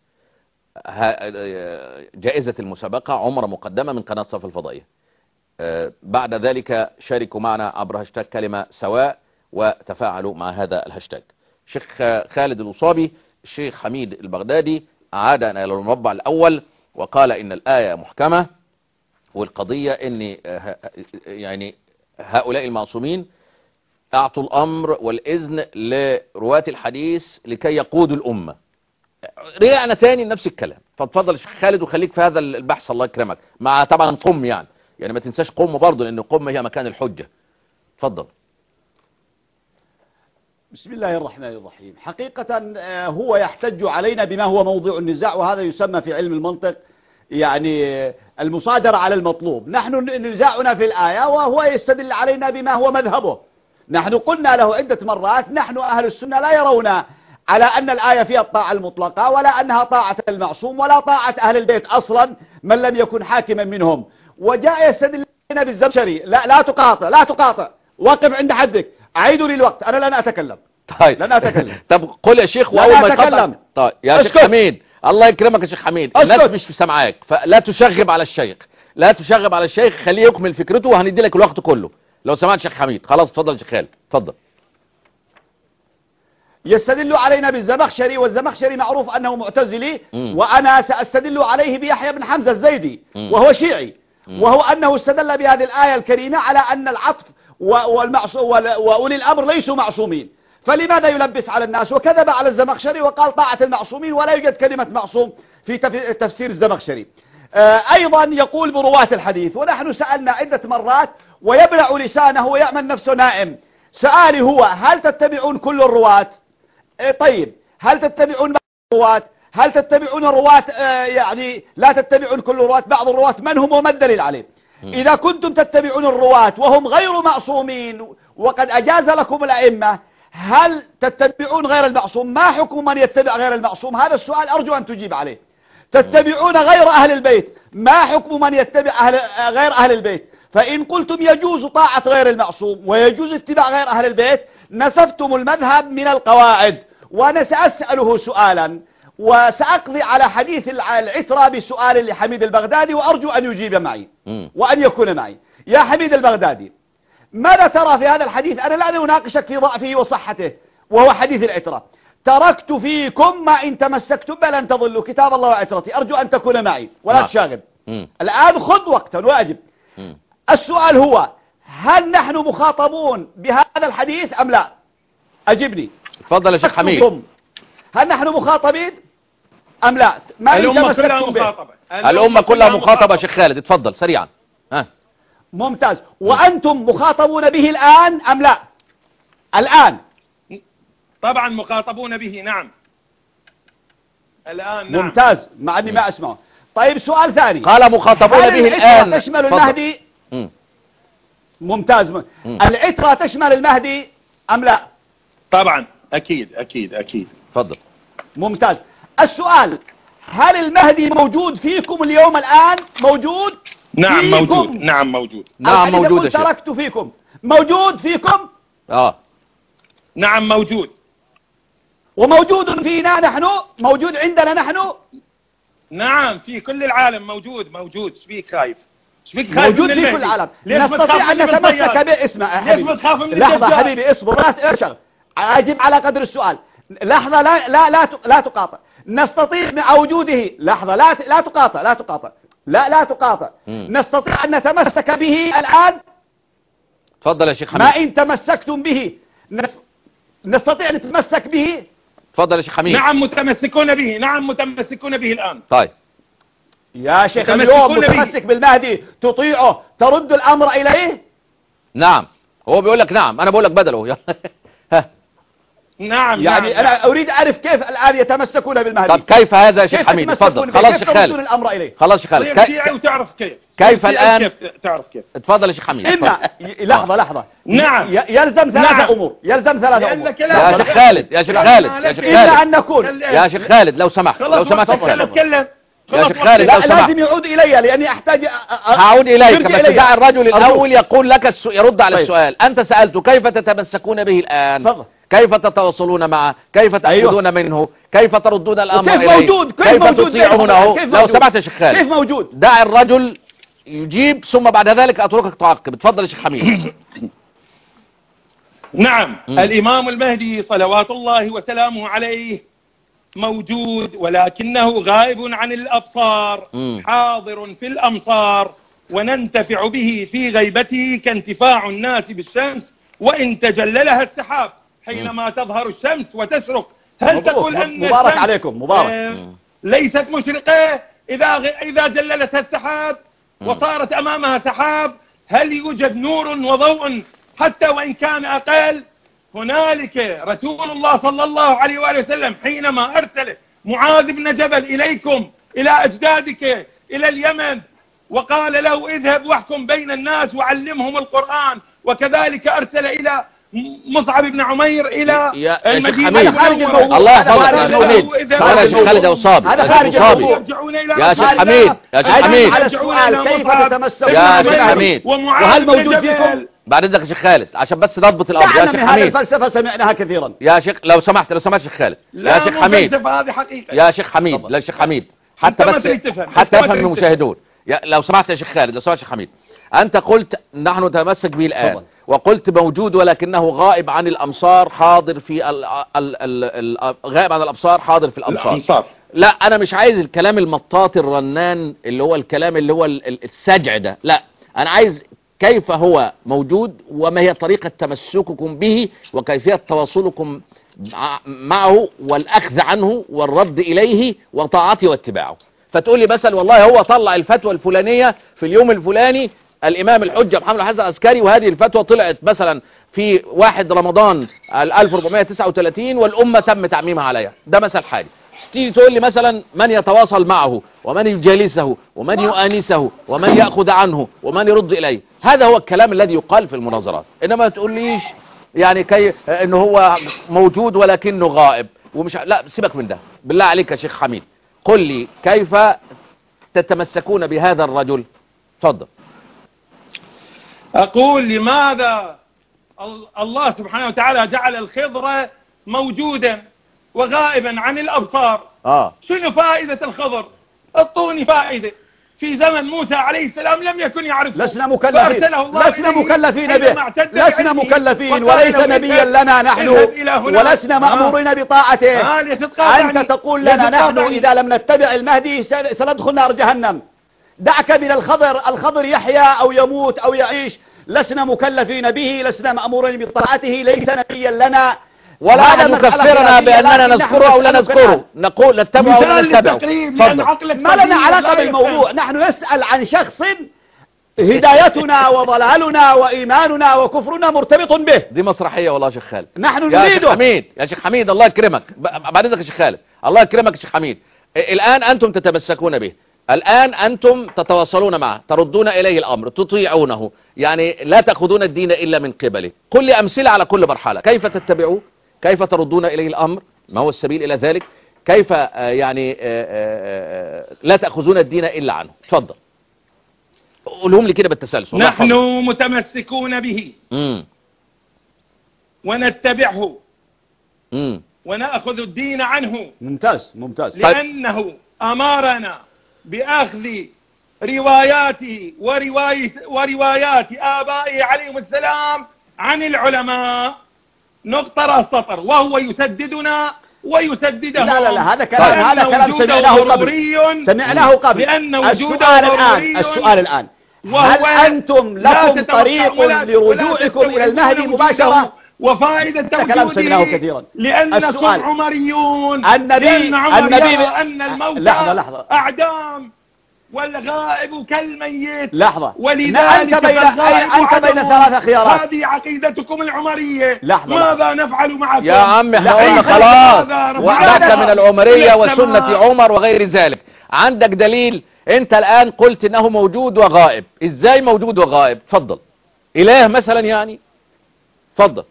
جائزة المسابقة عمرة مقدمة من قناة صف الفضائية. آه، بعد ذلك شاركوا معنا عبر هاشتاج كلمة سواء وتفاعلوا مع هذا الهاشتاج. شيخ خالد الوصابي، الشيخ حميد البغدادي عادنا إلى المربع الأول وقال إن الآية محكمة، والقضية إن آه، يعني هؤلاء المعصومين أعطوا الأمر والإذن لرواة الحديث لكي يقودوا الأمة. رجعنا تاني لنفس الكلام. فاتفضل يا شيخ خالد وخليك في هذا البحث، الله يكرمك، مع طبعا قم يعني يعني ما تنساش قم برضه، لأن قم هي مكان الحجة. اتفضل. بسم الله الرحمن الرحيم. حقيقة آه، هو يحتج علينا بما هو موضوع النزاع، وهذا يسمى في علم المنطق يعني آه، المصادرة على المطلوب. نحن نزاعنا في الآية وهو يستدل علينا بما هو مذهبه. نحن قلنا له عدة مرات: نحن أهل السنة لا يرون على أن الآية فيها الطاعة المطلقة، ولا أنها طاعة المعصوم، ولا طاعة أهل البيت أصلا من لم يكن حاكما منهم. وجاء يستدل علينا بالزمخشري. لا لا تقاطع، لا تقاطع، وقف عند حدك، أعيدوا لي الوقت، أنا لن أتكلم. طيب لن أتكلم. طب قل يا شيخ، لا وأول لا ما يقطع. أتكلم. طيب يا شيخ اسكت. حميد، الله يكرمك يا شيخ حميد، اسكت. الناس مش سامعاك، فلا تشغب على الشيخ، لا تشغب على الشيخ، خليه يكمل فكرته وهندي لك الوقت كله لو سمعت شيخ حميد. خلاص اتفضل يا شيخ خالد، اتفضل. يستدل علينا بالزمخشري، والزمخشري معروف أنه معتزلي، مم. وأنا سأستدل عليه بيحيى بن حمزة الزيدي مم. وهو شيعي. مم. وهو أنه استدل بهذه الآية الكريمة على أن العطف وأولي الأمر ليسوا معصومين، فلماذا يلبس على الناس؟ وكذب على الزمخشري وقال طاعة المعصومين، ولا يوجد كلمة معصوم في تفسير الزمخشري. آه أيضا يقول برواة الحديث، ونحن سألنا عدة مرات ويبلع لسانه ويعمل نفسه نائم. سؤالي هو: هل تتبعون كل الرواة؟ إيه طيب، هل تتبعون بعض الرواة؟ هل تتبعون الرواة آه يعني لا تتبعون كل الرواة؟ بعض الرواة من هم وما الدليل عليه؟ إذا كنتم تتبعون الرواة وهم غير معصومين وقد أجاز لكم الأئمة، هل تتبعون غير المعصوم؟ ما حكم من يتبع غير المعصوم؟ هذا السؤال أرجو أن تجيب عليه. تتبعون غير أهل البيت، ما حكم من يتبع أهل غير أهل البيت؟ فإن قلتم يجوز طاعة غير المعصوم ويجوز اتباع غير أهل البيت، نسفتم المذهب من القواعد. وأنا سأسأله سؤالا، وسأقضي على حديث العترة بسؤال لحميد البغدادي، وأرجو أن يجيب معي وأن يكون معي. يا حميد البغدادي، ماذا ترى في هذا الحديث؟ أنا لا أناقشك في ضعفه وصحته، وهو حديث العترة. تركت فيكم ما إن تمسكتم بلن تضلوا، كتاب الله وعترتي. أرجو أن تكون معي ولا تشاغب. الآن خذ وقتا واجب. السؤال هو: هل نحن مخاطبون بهذا الحديث أم لا؟ أجبني. تفضل يا شيخ حميد. هل نحن مخاطبين أم لا؟ ما الأمة كلها مخاطبة. الأمة كلها مخاطبة يا شيخ خالد، اتفضل سريعا. ها. ممتاز. وأنتم مخاطبون به الآن أم لا؟ الآن طبعا مخاطبون به، نعم الآن. نعم. ممتاز، مع أني ما أسمعه. طيب سؤال ثاني، قال مخاطبون به الآن تشمل المهدي؟ مم. ممتاز. مم. العترة تشمل المهدي أم لا؟ طبعا أكيد أكيد أكيد. تفضل. ممتاز. السؤال: هل المهدي موجود فيكم اليوم الآن؟ موجود؟ نعم فيكم؟ موجود. نعم موجود. نعم موجود يا شيخ. تركت فيكم، موجود فيكم؟ اه نعم موجود. وموجود فينا نحن؟ موجود عندنا نحن؟ نعم في كل العالم موجود. موجود. ايش فيك خايف؟ ايش فيك خايف؟ موجود في كل العالم. نستطيع أن نتمسك به. اسمع يا حبيبي، لحظة لحظة حبيبي اصبر، لا تشغل، أجب على قدر السؤال. لحظة، لا لا لا لا تقاطع. نستطيع مع وجوده، لحظة، لا لا تقاطع، لا تقاطع، لا لا تقاطع. نستطيع أن نتمسك به الآن؟ تفضل يا شيخ حميد. ما إن تمسكتم به نستطيع أن نتمسك به؟ تفضل يا شيخ حميد. نعم متمسكون به، نعم متمسكون به الآن. طيب يا شيخ متمسكون اليوم به. متمسك بالمهدي تطيعه ترد الأمر إليه؟ نعم، هو بيقول لك نعم، أنا بقول لك بدله. يلا. ها. نعم يعني نعم. أنا أريد أعرف كيف الآن يتمسكون بالمهدي. طب كيف هذا يا شيخ كيف حميد؟ يتمسكون اتفضل. به؟ خلاص كيف شيخ خالد. يردون الأمر إليه؟ خلاص شيخ خالد. صير كي- شيعي وتعرف كيف. كيف صير الآن؟ كيف تعرف كيف. اتفضل يا شيخ حميد. إما اتفضل. ي- لحظة لحظة نعم. ي- يلزم ثلاثة نعم. أمور يلزم ثلاثة أمور لأن كلام يا شيخ خالد، يا شيخ خالد، يا شيخ إلا خالد، أن نكون يا شيخ خالد لو سمحت، لو خلاص سمحت وقتك، اتكلم. اتكلم. يا خلاص شيخ وقتك. خالد لا لو سمحت. لازم يعود إلي لأني أحتاج أ- أ- هعود إليك، يرجع بس إلي. دع الرجل أرجوك. الأول يقول لك السؤال، يرد على طيب. السؤال. أنت سألته كيف تتمسكون به الآن؟ تفضل. كيف تتواصلون معه؟ كيف تأخذون أيوة. منه؟ كيف تردون الأمر كيف إليه؟ موجود؟ كيف كيف موجود؟ تطيعونه؟ كيف لو موجود؟ سمحت يا شيخ خالد، كيف موجود؟ دع الرجل يجيب ثم بعد ذلك أتركك تعقب. اتفضل يا شيخ حميد. نعم. مم. الإمام المهدي صلوات الله وسلامه عليه موجود، ولكنه غائب عن الأبصار، مم. حاضر في الأمصار، وننتفع به في غيبته كانتفاع الناس بالشمس وإن تجللها السحاب. حينما تظهر الشمس وتشرق، هل مبروك. تقول أن مبارك الشمس عليكم، مبارك. آه، مم. ليست مشرقة إذا غ- إذا جللتها السحاب مم. وصارت أمامها سحاب؟ هل يوجد نور وضوء حتى وإن كان أقل؟ هنالك رسول الله صلى الله عليه وآله وسلم حينما أرسل معاذ بن جبل إليكم إلى أجدادك إلى اليمن وقال له اذهب واحكم بين الناس وعلمهم القرآن، وكذلك أرسل إلى مصعب بن عمير إلى يا- يا شيخ المدينة حميد. خارج المنورة. الموضوع. الله هذا يحفظك خارج يا شيخ الموضوع. حميد. إذا تعال يا شيخ خالد يا وصابي. هذا يا شيخ خارج وصابي. الموضوع. يرجعون إلى يا شيخ أصحاب حميد، يا شيخ الله. حميد. على يرجعون السؤال إلى كيف مصعب تتمسكون بن يا عمير شيخ حميد. ومعاذ وهل بن موجود جبل. فيكم؟ بعد إذنك يا شيخ خالد عشان بس نضبط الأمر. يا دعنا شيخ من هذه حميد، الفلسفة سمعناها كثيرا. يا شيخ لو سمحت، لو سمحت يا شيخ خالد. لا يا شيخ مو حميد، فلسفة، هذه حقيقة. يا شيخ حميد، تفضل. لا يا شيخ حميد، حتى أنت ما بس تريد تفهم. حتى أنت ما يفهم تريد المشاهدون. يا لو سمحت يا شيخ خالد، لو سمحت يا شيخ حميد، أنت قلت نحن نتمسك به الآن، تفضل. وقلت موجود ولكنه غائب عن الأمصار حاضر في ال ال ال ال غائب عن الأبصار حاضر في الأمصار. الأمصار. لا أنا مش عايز الكلام المطاط الرنان اللي هو الكلام اللي هو ال- ال- السجع ده، لا أنا عايز كيف هو موجود وما هي طريقة تمسككم به وكيفية تواصلكم مع- معه والأخذ عنه والرد إليه وطاعته واتباعه. فتقول لي مثلا والله هو طلع الفتوى الفلانية في اليوم الفلاني الإمام الحجة محمد حسن العسكري، وهذه الفتوى طلعت مثلا في واحد رمضان ألف وأربعمائة وتسعة وثلاثين والأمة تم تعميمها عليها، ده مثل حالي. تيجي تقول لي مثلا من يتواصل معه ومن يجالسه ومن يؤانسه ومن يأخذ عنه ومن يرد إليه، هذا هو الكلام الذي يقال في المناظرات. إنما ما تقوليش يعني كي إنه هو موجود ولكنه غائب ومش ع- لا سيبك من ده بالله عليك يا شيخ حميد. قل لي كيف تتمسكون بهذا الرجل؟ تفضل. أقول لماذا ال- الله سبحانه وتعالى جعل الخضر موجودا وغائبا عن الأبصار؟ اه شنو فائدة الخضر؟ اعطوني فائدة. في زمن موسى عليه السلام لم يكن يعرف، لسنا مكلفين فأرسله الله لسنا إليه مكلفين حينما به اعتد لسنا بعلمه مكلفين وقال وليس له نبيا اذهب- لنا نحن اذهب إلى هناك. ولسنا آه. مأمورين بطاعته. آه، ليش تقاطعني؟ أنت تقول ليش لنا نحن تقاطعني؟ إذا لم نتبع المهدي سن- سندخل نار جهنم. دعك من الخضر، الخضر يحيا أو يموت أو يعيش، لسنا مكلفين به، لسنا مأمورين بطاعته، ليس نبيا لنا ولا هذا أحد مسألة يكفرنا خلافية، بأننا لكن نحن نذكره أو لا نسألك نذكره، الآن. نقول نتبعه أو لا مثال نتبعه. للتقريب، لأن تفضل. عقلك ما لنا صغير علاقة لا بالموضوع، يفهم. نحن نسأل عن شخص هدايتنا وضلالنا وإيماننا وكفرنا مرتبط به، دي مسرحية والله يا شيخ خالد. نحن يا شيخ نريده. حميد، يا شيخ حميد الله يكرمك، ب- بعد اذنك يا شيخ خالد، الله يكرمك يا شيخ حميد. ا- الآن أنتم تتمسكون به، الآن أنتم تتواصلون معه، تردون إليه الأمر، تطيعونه، يعني لا تأخذون الدين إلا من قبله. قل لي أمثلة على كل مرحلة، كيف تتبعوه؟ كيف تردون إليه الأمر؟ ما هو السبيل إلى ذلك؟ كيف آه، يعني آه، آه، آه، لا تأخذون الدين إلا عنه؟ تفضل قولهم لي كده بالتسلسل. الله نحن يحفظك. متمسكون به مم. ونتبعه مم. ونأخذ الدين عنه، ممتاز ممتاز. لأنه أمرنا بأخذ رواياته ورواية وروايات آبائه عليهم السلام عن العلماء نقطة راس سطر، وهو يسددنا ويسددهم. لا لا لا هذا كلام لأن هذا كلام وجوده سمعناه قبل ضروري. سمعناه قبل لأن وجوده السؤال ضروري. الآن السؤال الآن وهو هل أنتم لا لكم تتوقع طريق ولا- لرجوعكم ولا إلى المهدي تستوعبون مباشرة؟ وجوده وفائدة هذا كلام سمعناه وجوده كثيرا. لأنكم السؤال. عمريون. النبي لأن عمر النبي يرى أن الموتى لحظة لحظة أعدام. والغائب كالميت. لحظة، ولذلك أنت بين أنت بين ثلاث خيارات. هذه عقيدتكم العمرية. لحظة، ماذا نفعل معكم يا عم احنا قلنا خلاص وحدك من العمرية وسنة عمر وغير ذلك. عندك دليل؟ انت الآن قلت انه موجود وغائب. ازاي موجود وغائب؟ تفضل. اله مثلا يعني؟ تفضل.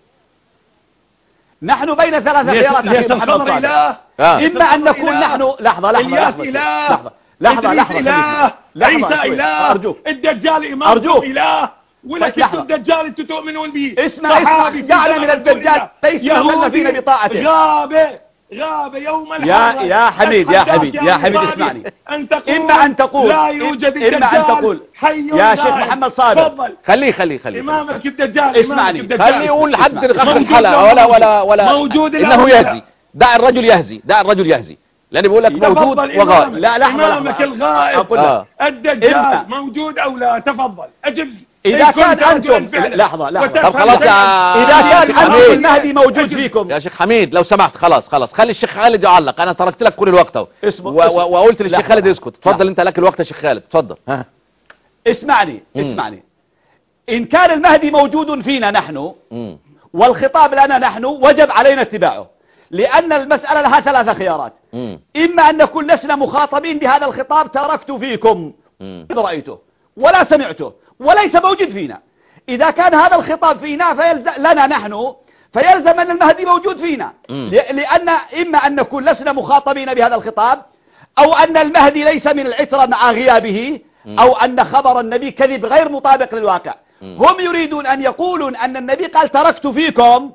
نحن بين ثلاث خيارات ليس الخضر إله. آه. إما أن نكون نحن لحظة لحظة إلياس إله. لحظة لحظة لحظة إله. عيسى إله. أرجوك. الدجال إمام أرجوك. إله. ولكن الدجال أنتم تؤمنون به. اسمع اسمع جعل من الدجال ليس يهودي فينا بطاعته. غاب غاب يوم يا يا حميد يا حميد يا حميد اسمعني. إما أن تقول لا يوجد إما أن تقول يا شيخ محمد صادق. خليه خليه خليه إمامك الدجال. اسمعني خليه يقول لحد آخر الحلقة ولا ولا ولا موجود إنه يهزي. دع الرجل يهزي. دع الرجل يهزي. لأني بقول لك موجود وغائب. لا لحظة إمامك الغائب آه. الدجال موجود أو لا؟ تفضل أجب. إذا كان أنتم لحظة لحظة طب خلاص يا إذا كان أنتم المهدي موجود فيكم يا شيخ حميد لو سمحت خلاص خلاص خلي الشيخ خالد يعلق. أنا تركت لك كل الوقت اهو وقلت للشيخ خالد يسكت. تفضل أنت لك الوقت يا شيخ خالد. تفضل. ها اسمعني اسمعني. إن كان المهدي موجود فينا نحن مم. والخطاب لنا نحن وجب علينا اتباعه، لأن المسألة لها ثلاثة خيارات. مم. إما أن نكون لسنا مخاطبين بهذا الخطاب تركت فيكم إذا رأيته ولا سمعته وليس موجود فينا. إذا كان هذا الخطاب فينا فيلزم لنا نحن فيلزم أن المهدي موجود فينا. مم. لأن إما أن نكون لسنا مخاطبين بهذا الخطاب أو أن المهدي ليس من العترة مع غيابه أو أن خبر النبي كذب غير مطابق للواقع. هم يريدون أن يقولوا أن النبي قال تركت فيكم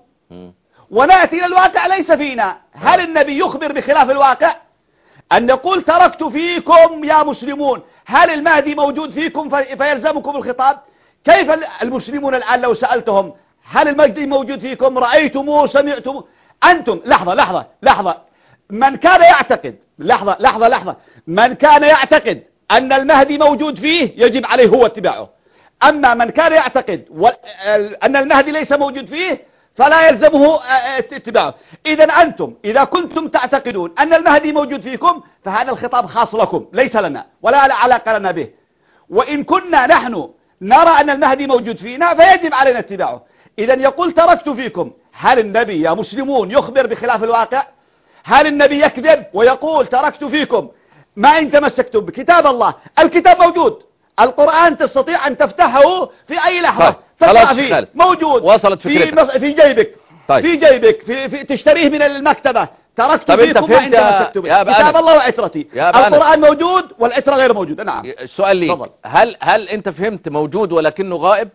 ونأتي إلى الواقع ليس فينا. هل النبي يخبر بخلاف الواقع؟ أن نقول تركت فيكم يا مسلمون، هل المهدي موجود فيكم فيلزمكم الخطاب؟ كيف المسلمون الآن لو سألتهم هل المهدي موجود فيكم رأيتموه سمعتموه؟ أنتم لحظة لحظة لحظة من كان يعتقد لحظة لحظة لحظة من كان يعتقد أن المهدي موجود فيه يجب عليه هو اتباعه. أما من كان يعتقد أن المهدي ليس موجود فيه فلا يلزمه اتباعه. إذا أنتم إذا كنتم تعتقدون أن المهدي موجود فيكم فهذا الخطاب خاص لكم ليس لنا ولا علاقة لنا به. وإن كنا نحن نرى أن المهدي موجود فينا فيجب علينا اتباعه. إذا يقول تركت فيكم، هل النبي يا مسلمون يخبر بخلاف الواقع؟ هل النبي يكذب ويقول تركت فيكم ما إن تمسكتم بكتاب الله؟ الكتاب موجود، القرآن تستطيع أن تفتحه في أي لحظة تقرأ فيه، موجود وصلت في, مص... في جيبك. طيب. في جيبك في... في... تشتريه من المكتبة. تركت فيكم ما إن تمسكتم به كتاب الله وعترتي. القرآن موجود والعترة غير موجودة. نعم. السؤال لي هل هل أنت فهمت موجود ولكنه غائب؟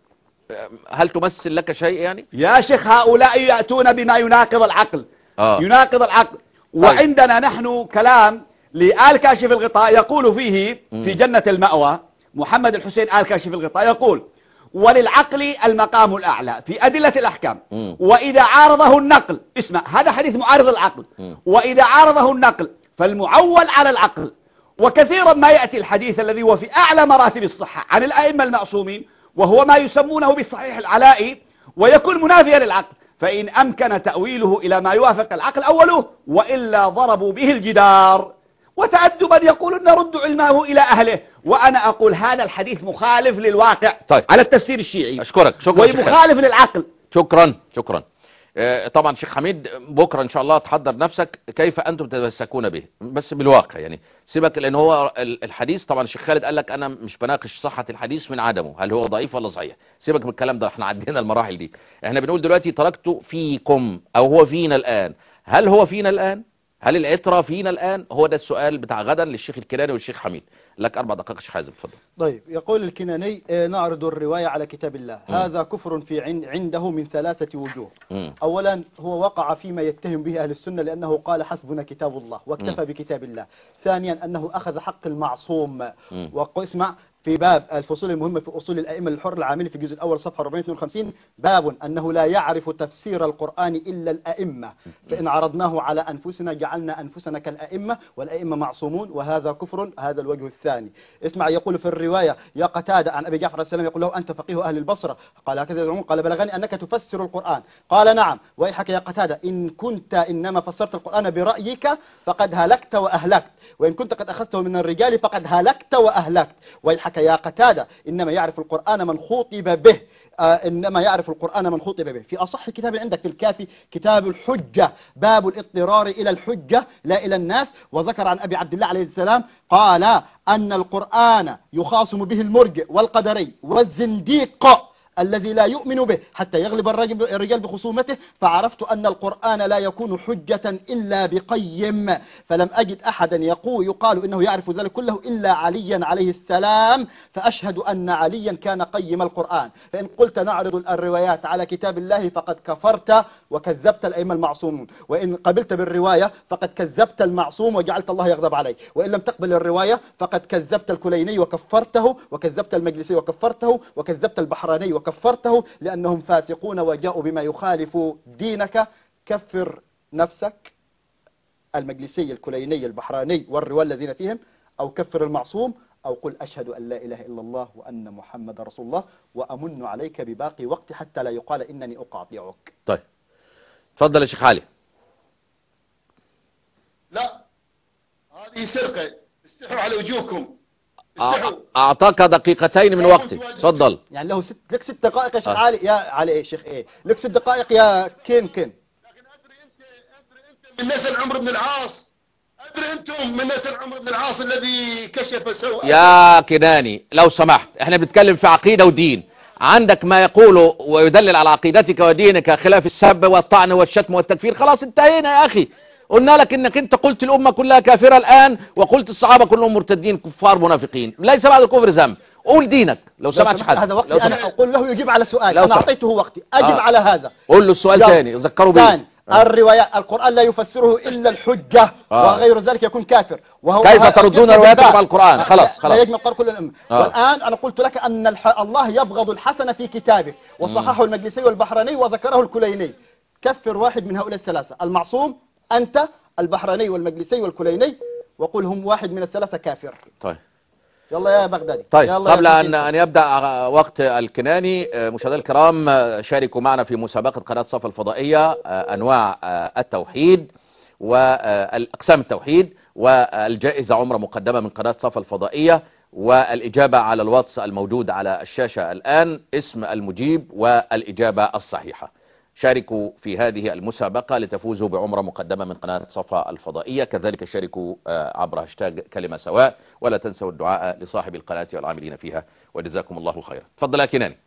هل تمثل لك شيء يعني؟ يا شيخ هؤلاء يأتون بما يناقض العقل. آه. يناقض العقل. وعندنا نحن كلام لآل كاشف الغطاء يقول فيه في جنة المأوى محمد الحسين آل كاشف الغطاء يقول وللعقل المقام الأعلى في أدلة الأحكام وإذا عارضه النقل، اسمع هذا حديث معارض العقل، وإذا عارضه النقل فالمعول على العقل. وكثيرا ما يأتي الحديث الذي هو في أعلى مراتب الصحة عن الأئمة المعصومين وهو ما يسمونه بالصحيح العلائي ويكون منافيا للعقل، فإن أمكن تأويله إلى ما يوافق العقل أوله وإلا ضربوا به الجدار. وتأدبا يقول نرد علمه إلى أهله، وأنا أقول هذا الحديث مخالف للواقع. طيب. على التفسير الشيعي. أشكرك شكرا ومخالف للعقل. شكرا شكرا آه طبعا شيخ حميد بكرة إن شاء الله تحضر نفسك كيف أنتم تتمسكون به بس بالواقع يعني سيبك، لأن هو الحديث طبعا الشيخ خالد قال لك أنا مش بناقش صحة الحديث من عدمه هل هو ضعيف ولا صحيح، سيبك من الكلام ده احنا عدينا المراحل دي. احنا بنقول دلوقتي تركت فيكم أو هو فينا الآن، هل هو فينا الآن؟ هل العترة فينا الآن؟ هو ده السؤال بتاع غدا للشيخ الكناني والشيخ حميد. لك أربع دقائق شيخ حازم اتفضل. طيب يقول الكناني نعرض الرواية على كتاب الله. م. هذا كفر في عنده من ثلاثة وجوه. م. أولا هو وقع فيما يتهم به أهل السنة لأنه قال حسبنا كتاب الله واكتفى م. بكتاب الله. ثانيا أنه أخذ حق المعصوم واسمع في باب الفصول المهمة في أصول الأئمة للحر العاملي في الجزء الأول صفحة أربعمائة واثنين وخمسين، باب أنه لا يعرف تفسير القرآن إلا الأئمة، فإن عرضناه على أنفسنا جعلنا أنفسنا كالأئمة والأئمة معصومون وهذا كفر. هذا الوجه الثاني. اسمع، يقول في الرواية يا قتادة عن أبي جعفر السلام يقول له أنت فقيه أهل البصرة؟ قال هكذا يدعون. قال بلغني أنك تفسر القرآن. قال نعم. ويحك يا قتادة إن كنت إنما فسرت القرآن برأيك فقد هلكت وأهلكت، وإن كنت قد أخذته من الرجال فقد هلكت وأهلكت. ويحك يا قتادة إنما يعرف القرآن من خُطب به، آه إنما يعرف القرآن من خُطب به. في أصح كتاب عندك في الكافي كتاب الحجة، باب الاضطرار إلى الحجة لا إلى الناس. وذكر عن أبي عبد الله عليه السلام قال أن القرآن يخاصم به المرجئ والقدري والزنديق الذي لا يؤمن به حتى يغلب الرجال بخصومته، فعرفت أن القرآن لا يكون حجة إلا بقيم، فلم أجد أحدا يقول يقال إنه يعرف ذلك كله إلا عليا عليه السلام، فأشهد أن عليا كان قيم القرآن. فإن قلت نعرض الروايات على كتاب الله فقد كفرت وكذبت الأئمة المعصومون، وإن قبلت بالرواية فقد كذبت المعصوم وجعلت الله يغضب عليه، وإن لم تقبل الرواية فقد كذبت الكليني وكفرته، وكذبت المجلسي وكفرته، وكذبت البحراني وكفرته، لأنهم فاسقون وجاءوا بما يخالف دينك. كفر نفسك، المجلسي الكليني البحراني والرواة الذين فيهم، أو كفر المعصوم، أو قل أشهد أن لا إله إلا الله وأن محمد رسول الله، وأمن عليك بباقي وقت حتى لا يقال إنني أقاطعك. طيب تفضل يا شيخ علي. لا، هذه سرقة، استحوا على وجوهكم، استحوا. أعطاك دقيقتين من وقتك، تفضل. يعني له ست لك ست دقائق يا شيخ آه. علي. يا علي إيه شيخ إيه لك ست دقائق يا كين كين. لكن أدري أنت أدري أنت من نسل عمرو بن العاص، أدري أنتم من نسل عمرو بن العاص الذي كشف سوء. يا كناني لو سمحت، احنا بنتكلم في عقيدة ودين، عندك ما يقول ويدلل على عقيدتك ودينك خلاف السب والطعن والشتم والتكفير، خلاص انتهينا يا أخي. قلنا لك انك انت قلت الامة كلها كافرة الان، وقلت الصحابة كلهم مرتدين كفار منافقين، ليس بعد الكفر ذنب. قول دينك لو سمعتش حد. هذا وقتي انا اقول له يجيب على سؤال، انا اعطيته وقتي اجب آه. على هذا. قول له السؤال ثاني ذكروا به. آه. الروايات القرآن لا يفسره الا الحجة آه. وغير ذلك يكون كافر. وهو كيف تردون رواياتكم على القرآن؟ خلاص خلاص لا يجمع القرآن كل الأمة. آه. والآن أنا قلت لك أن الح... الله يبغض الحسن في كتابه، وصححه المجلسي والبحراني وذكره الكليني. كفر واحد من هؤلاء الثلاثة، المعصوم أنت، البحراني والمجلسي والكليني، وقل هم واحد من الثلاثة كافر. طيب يلا يا بغدادي. طيب قبل أن أن يبدأ وقت الكناني، مشاهدينا الكرام شاركوا معنا في مسابقة قناة صفا الفضائية أنواع التوحيد والأقسام التوحيد، والجائزة عمرة مقدمة من قناة صفا الفضائية، والإجابة على الواتس الموجود على الشاشة الآن، اسم المجيب والإجابة الصحيحة. شاركوا في هذه المسابقة لتفوزوا بعمرة مقدمة من قناة صفا الفضائية، كذلك شاركوا عبر هاشتاج كلمة سواء، ولا تنسوا الدعاء لصاحب القناة والعاملين فيها، وجزاكم الله خيرا. تفضل يا كناني.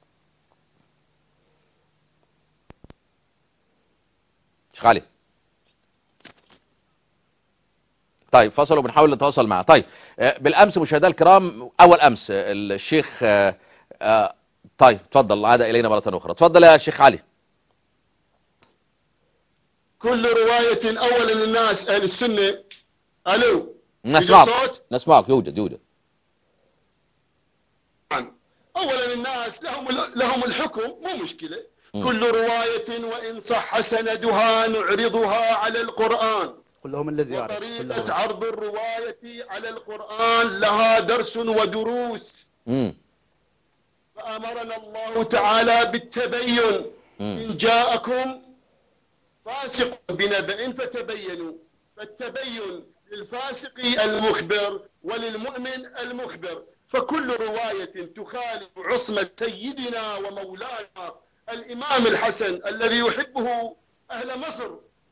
شيخ علي. طيب فصلوا، بنحاول نتواصل معه. طيب بالأمس مشاهدينا الكرام، أول أمس الشيخ طيب تفضل، عاد إلينا مرة أخرى. تفضل يا شيخ علي. كل رواية أولا الناس أهل السنة. ألو نسمعك نسمعك يوجد يوجد أولا الناس لهم لهم الحكم، مو مشكلة. م. كل رواية وإن صح سندها نعرضها على القرآن. كلهم الذي يعرف. وطريقة عرض الرواية على القرآن لها درس ودروس. م. فأمرنا الله تعالى بالتبين. م. إن جاءكم فاسق بنبأ فتبينوا، فالتبين للفاسق المخبر وللمؤمن المخبر. فكل رواية تخالف عصمة سيدنا ومولانا الإمام الحسن الذي يحبه أهل مصر،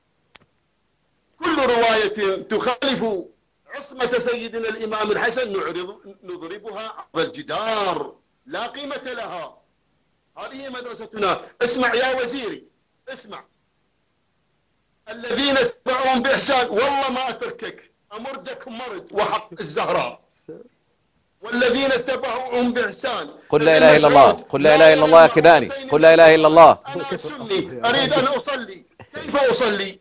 كل رواية تخالف عصمة سيدنا الإمام الحسن نعرض نضربها عرض الجدار، لا قيمة لها. هذه مدرستنا. اسمع يا وزيري، اسمع. الذين اتبعهم بإحسان، والله ما أتركك، أمردك مرد وحق الزهراء. والذين اتبعهم بإحسان، قل لا إله إلا الله، قل لا إله إلا الله يا كناني، قل لا إله إلا الله. أنا سني أريد أن أصلي، كيف أصلي؟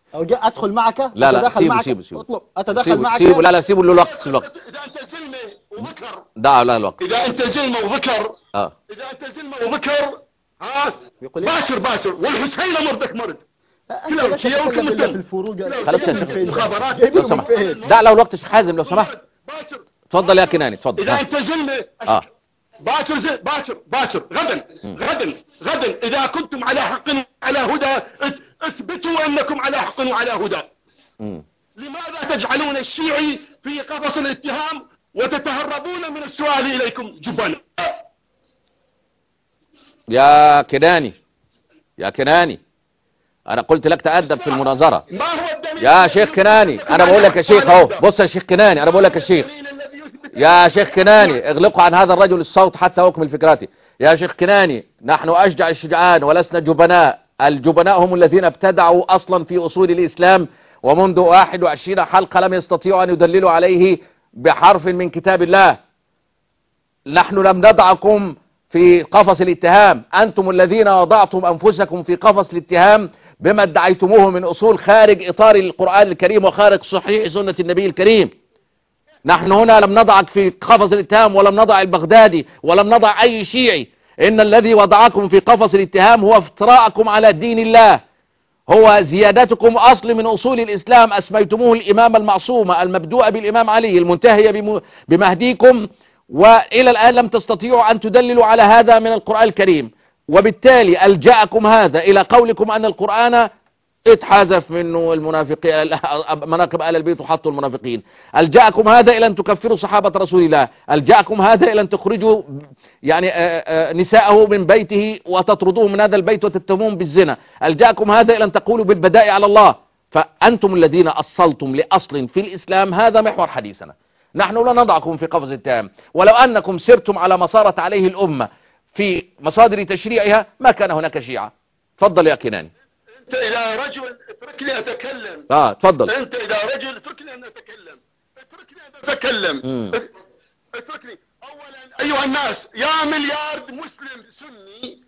أدخل معك؟ لا لا سيبه سيبه سيبه أطلب أتدخل معك؟ سيبه لا لا سيبه له الوقت، سيبه الوقت. إذا أنت سلمي وذكر دعوا له الوقت. إذا أنت زلمة وذكر اه إذا أنت زلمة وذكر ها باكر باكر والحسين مرتك مرد. أنت لا تتكلم إلا في الفروق. خلاص يا شيخ. مخابرات لو سمحت دع له الوقت شيخ حازم لو سمحت. باكر اتفضل يا كناني اتفضل. إذا أنت زلمة اه باكر زل باكر باكر غدا غدا غدا إذا كنتم على حق على هدى اثبتوا أنكم على حق وعلى هدى. مم. لماذا تجعلون الشيعي في قفص الاتهام وتتهربون من السؤال إليكم جبنا؟ يا كناني يا كناني انا قلت لك تأدب في المناظرة. ما هو الدليل يا شيخ كناني انا بقول لك يا شيخ اهو. بص يا شيخ كناني انا بقول لك يا شيخ يا شيخ كناني اغلقوا عن هذا الرجل الصوت حتى اكمل فكرتي. يا شيخ كناني نحن اشجع الشجعان ولسنا جبناء. الجبناء هم الذين ابتدعوا اصلا في اصول الاسلام ومنذ واحد وعشرين حلقة لم يستطيعوا ان يدللوا عليه بحرف من كتاب الله. نحن لم نضعكم في قفص الاتهام، انتم الذين وضعتم انفسكم في قفص الاتهام بما ادعيتموه من اصول خارج اطار القرآن الكريم وخارج صحيح سنة النبي الكريم. نحن هنا لم نضعك في قفص الاتهام ولم نضع البغدادي ولم نضع اي شيعي. ان الذي وضعكم في قفص الاتهام هو افتراءكم على دين الله، هو زيادتكم اصل من اصول الاسلام. اسميتموه الامام المعصومة المبدوءة بالامام علي المنتهية بمهديكم، والى الان لم تستطيعوا ان تدللوا على هذا من القرآن الكريم. وبالتالي ألجأكم هذا إلى قولكم أن القرآن اتحذف منه المنافقين مناقب آل البيت وحطوا المنافقين. ألجأكم هذا إلى أن تكفروا صحابة رسول الله. ألجأكم هذا إلى أن تخرجوا يعني نساءه من بيته وتطردوه من هذا البيت وتتهمون بالزنا. ألجأكم هذا إلى أن تقولوا بالبداء على الله. فأنتم الذين أصلتم لأصل في الإسلام. هذا محور حديثنا. نحن لا نضعكم في قفص التهم، ولو أنكم سرتم على ما صارت عليه الأمة في مصادر تشريعها ما كان هناك شيعة. تفضل يا كناني. انت اذا رجل اتركني اتكلم. اه تفضل. انت اذا رجل اتركني ان اتكلم اتركني ان اتكلم مم. اتركني. اولا ايها الناس يا مليارد مسلم سني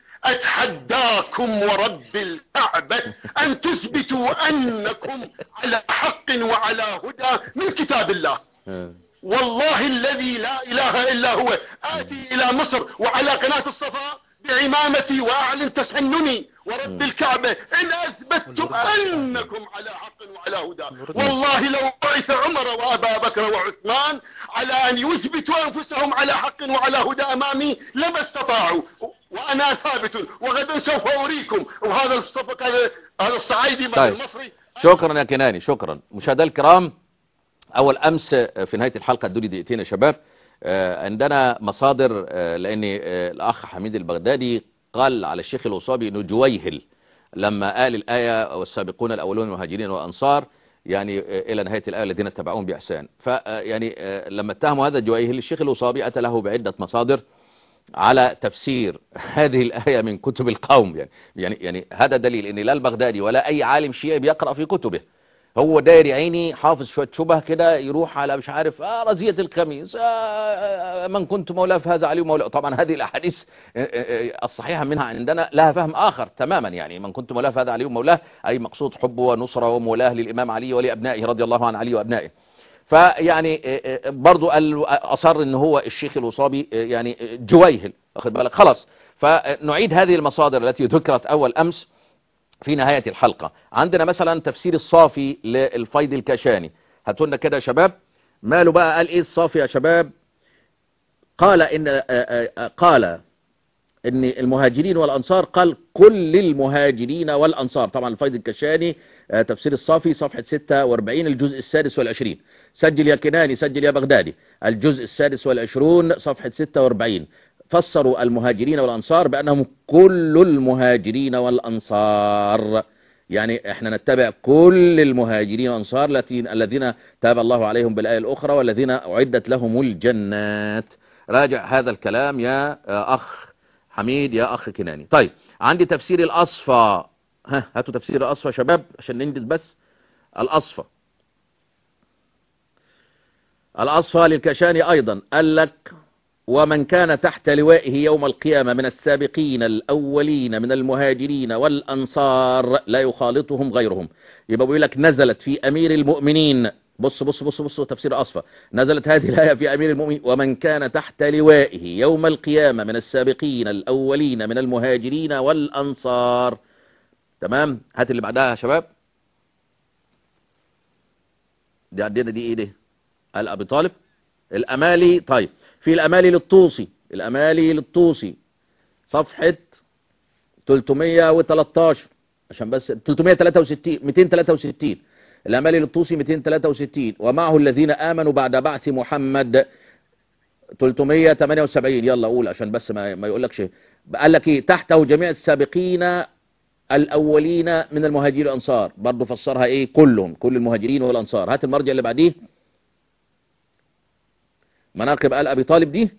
اتحداكم ورب الكعبة ان تثبتوا انكم على حق وعلى هدى من كتاب الله. والله الذي لا اله الا هو اتي الى مصر وعلى قناة الصفا بعمامتي واعلن تسنني ورب الكعبة ان اثبتتم انكم على حق وعلى هدى. والله لو بعث عمر وابا بكر وعثمان على ان يثبتوا انفسهم على حق وعلى هدى امامي لما استطاعوا، وانا ثابت وغدا سوف اريكم. وهذا الصفق هذا هذا الصعيدي طيب. المصري. شكرا يا كناني شكرا. مشاهدينا الكرام، اول امس في نهاية الحلقة ادوني دقيقتين يا شباب. عندنا مصادر، لان الاخ حميد البغدادي قال على الشيخ الوصابي انه جويهل لما قال الآية والسابقون الاولون المهاجرين والانصار يعني الى نهاية الآية الذين اتبعوهم باحسان. فيعني لما اتهموا هذا جويهل الشيخ الوصابي اتى له بعدة مصادر على تفسير هذه الآية من كتب القوم. يعني يعني يعني هذا دليل ان لا البغدادي ولا اي عالم شيعي بيقرأ في كتبه. هو داير عيني حافظ شوية شبه كده يروح على مش عارف آه رزية القميص آه من كنت مولاه فهذا علي مولاه. طبعا هذه الأحاديث الصحيحة منها عندنا لها فهم آخر تماما. يعني من كنت مولاه فهذا علي مولاه أي مقصود حبه ونصره ومولاه للإمام علي ولأبنائه رضي الله عن علي وأبنائه. فيعني برضو أصر ان هو الشيخ الوصابي يعني جويهل واخد بالك خلاص. فنعيد هذه المصادر التي ذكرت أول أمس في نهاية الحلقة. عندنا مثلا تفسير الصافي للفيض الكاشاني. هاتوا لنا كده يا شباب ماله بقى قال ايه الصافي يا شباب. قال ان قال ان المهاجرين والانصار قال كل المهاجرين والانصار. طبعا الفيض الكاشاني تفسير الصافي صفحة ستة وأربعين الجزء السادس والعشرين. سجل يا كناني سجل يا بغدادي الجزء السادس والعشرون صفحة ستة وأربعين. فسروا المهاجرين والأنصار بأنهم كل المهاجرين والأنصار. يعني احنا نتبع كل المهاجرين والأنصار الذين تاب الله عليهم بالآية الأخرى والذين أعدت لهم الجنات. راجع هذا الكلام يا أخ حميد يا أخ كناني. طيب عندي تفسير الأصفى. ها هاتوا تفسير الأصفى شباب عشان ننجز بس. الأصفى الأصفى للكاشاني أيضا قال لك ومن كان تحت لوائه يوم القيامة من السابقين الأولين من المهاجرين والأنصار لا يخالطهم غيرهم. يبقى بيقول لك نزلت في أمير المؤمنين بص بص بص بص تفسير أصفى. نزلت هذه الآية في أمير المؤمنين ومن كان تحت لوائه يوم القيامة من السابقين الأولين من المهاجرين والأنصار. تمام. هات اللي بعدها يا شباب. دي عدينا دي ايه دي؟ قال أبي طالب. الأمالي. طيب في الأمالي للطوسي، الأمالي للطوسي صفحة ثلاثمية وتلتاشر عشان بس ثلاثمية وتلاتة وستين مئتين وتلاتة وستين. الأمالي للطوسي مئتين وتلاتة وستين. ومعه الذين آمنوا بعد بعث محمد ثلاثمية وتمانية وسبعين. يلا قول عشان بس ما, ما يقول لك شيء. قال لك ايه؟ تحته جميع السابقين الأولين من المهاجرين والأنصار. برضه فسرها ايه؟ كلهم، كل المهاجرين والأنصار. هات المرجع اللي بعديه. مناقب آل أبي طالب دي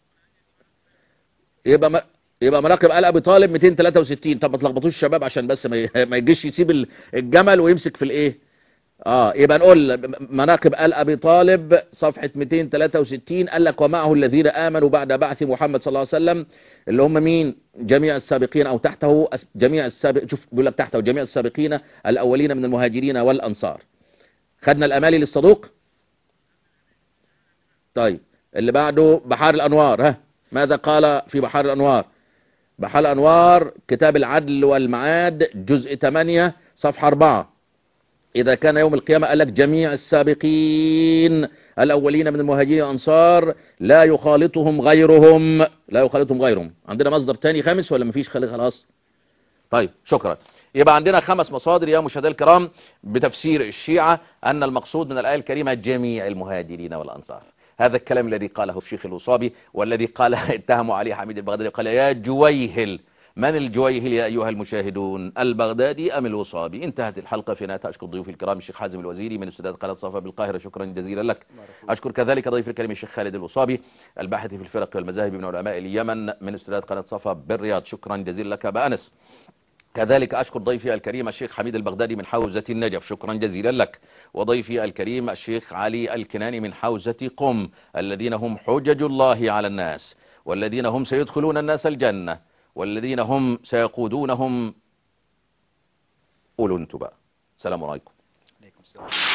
يبقى م... يبقى مناقب آل أبي طالب مئتين وتلاتة وستين. طب ما تلخبطوش الشباب عشان بس ما, ي... ما يجيش يسيب الجمل ويمسك في الايه. اه يبقى نقول مناقب آل أبي طالب صفحة مئتين وتلاتة وستين. قال لك ومعه الذين آمنوا بعد بعث محمد صلى الله عليه وسلم اللي هم مين؟ جميع السابقين او تحته جميع السابق. شوف بيقول لك تحته جميع السابقين الأولين من المهاجرين والأنصار. خدنا الأمالي للصدوق. طيب اللي بعده بحار الأنوار. ها ماذا قال في بحار الأنوار؟ بحار الأنوار كتاب العدل والمعاد جزء ثمانية صفحة أربعة. إذا كان يوم القيامة قال لك جميع السابقين الأولين من المهاجرين والأنصار لا يخالطهم غيرهم، لا يخالطهم غيرهم. عندنا مصدر تاني خامس ولا مفيش؟ خلي خلاص. طيب شكرا. يبقى عندنا خمس مصادر يا مشاهدينا الكرام بتفسير الشيعة أن المقصود من الآية الكريمة جميع المهاجرين والأنصار. هذا الكلام الذي قاله الشيخ الوصابي والذي قال اتهموا عليه حميد البغدادي قال يا جويهل. من الجويهل يا أيها المشاهدون؟ البغدادي أم الوصابي؟ انتهت الحلقة. في نهاية أشكر ضيوفي الكرام الشيخ حازم الوزيري من استوديوهات قناة صفا بالقاهرة، شكرا جزيلا لك. أشكر كذلك ضيف الكريم الشيخ خالد الوصابي الباحث في الفرق والمذاهب من علماء اليمن من استوديوهات قناة صفا بالرياض، شكرا جزيلا لك أبا أنس. كذلك أشكر ضيفي الكريم الشيخ حميد البغدادي من حوزة النجف، شكرا جزيلا لك. وضيفي الكريم الشيخ علي الكناني من حوزة قم، الذين هم حجج الله على الناس، والذين هم سيدخلون الناس الجنة، والذين هم سيقودونهم. قولوا انتوا بقى. السلام عليكم. عليكم السلام.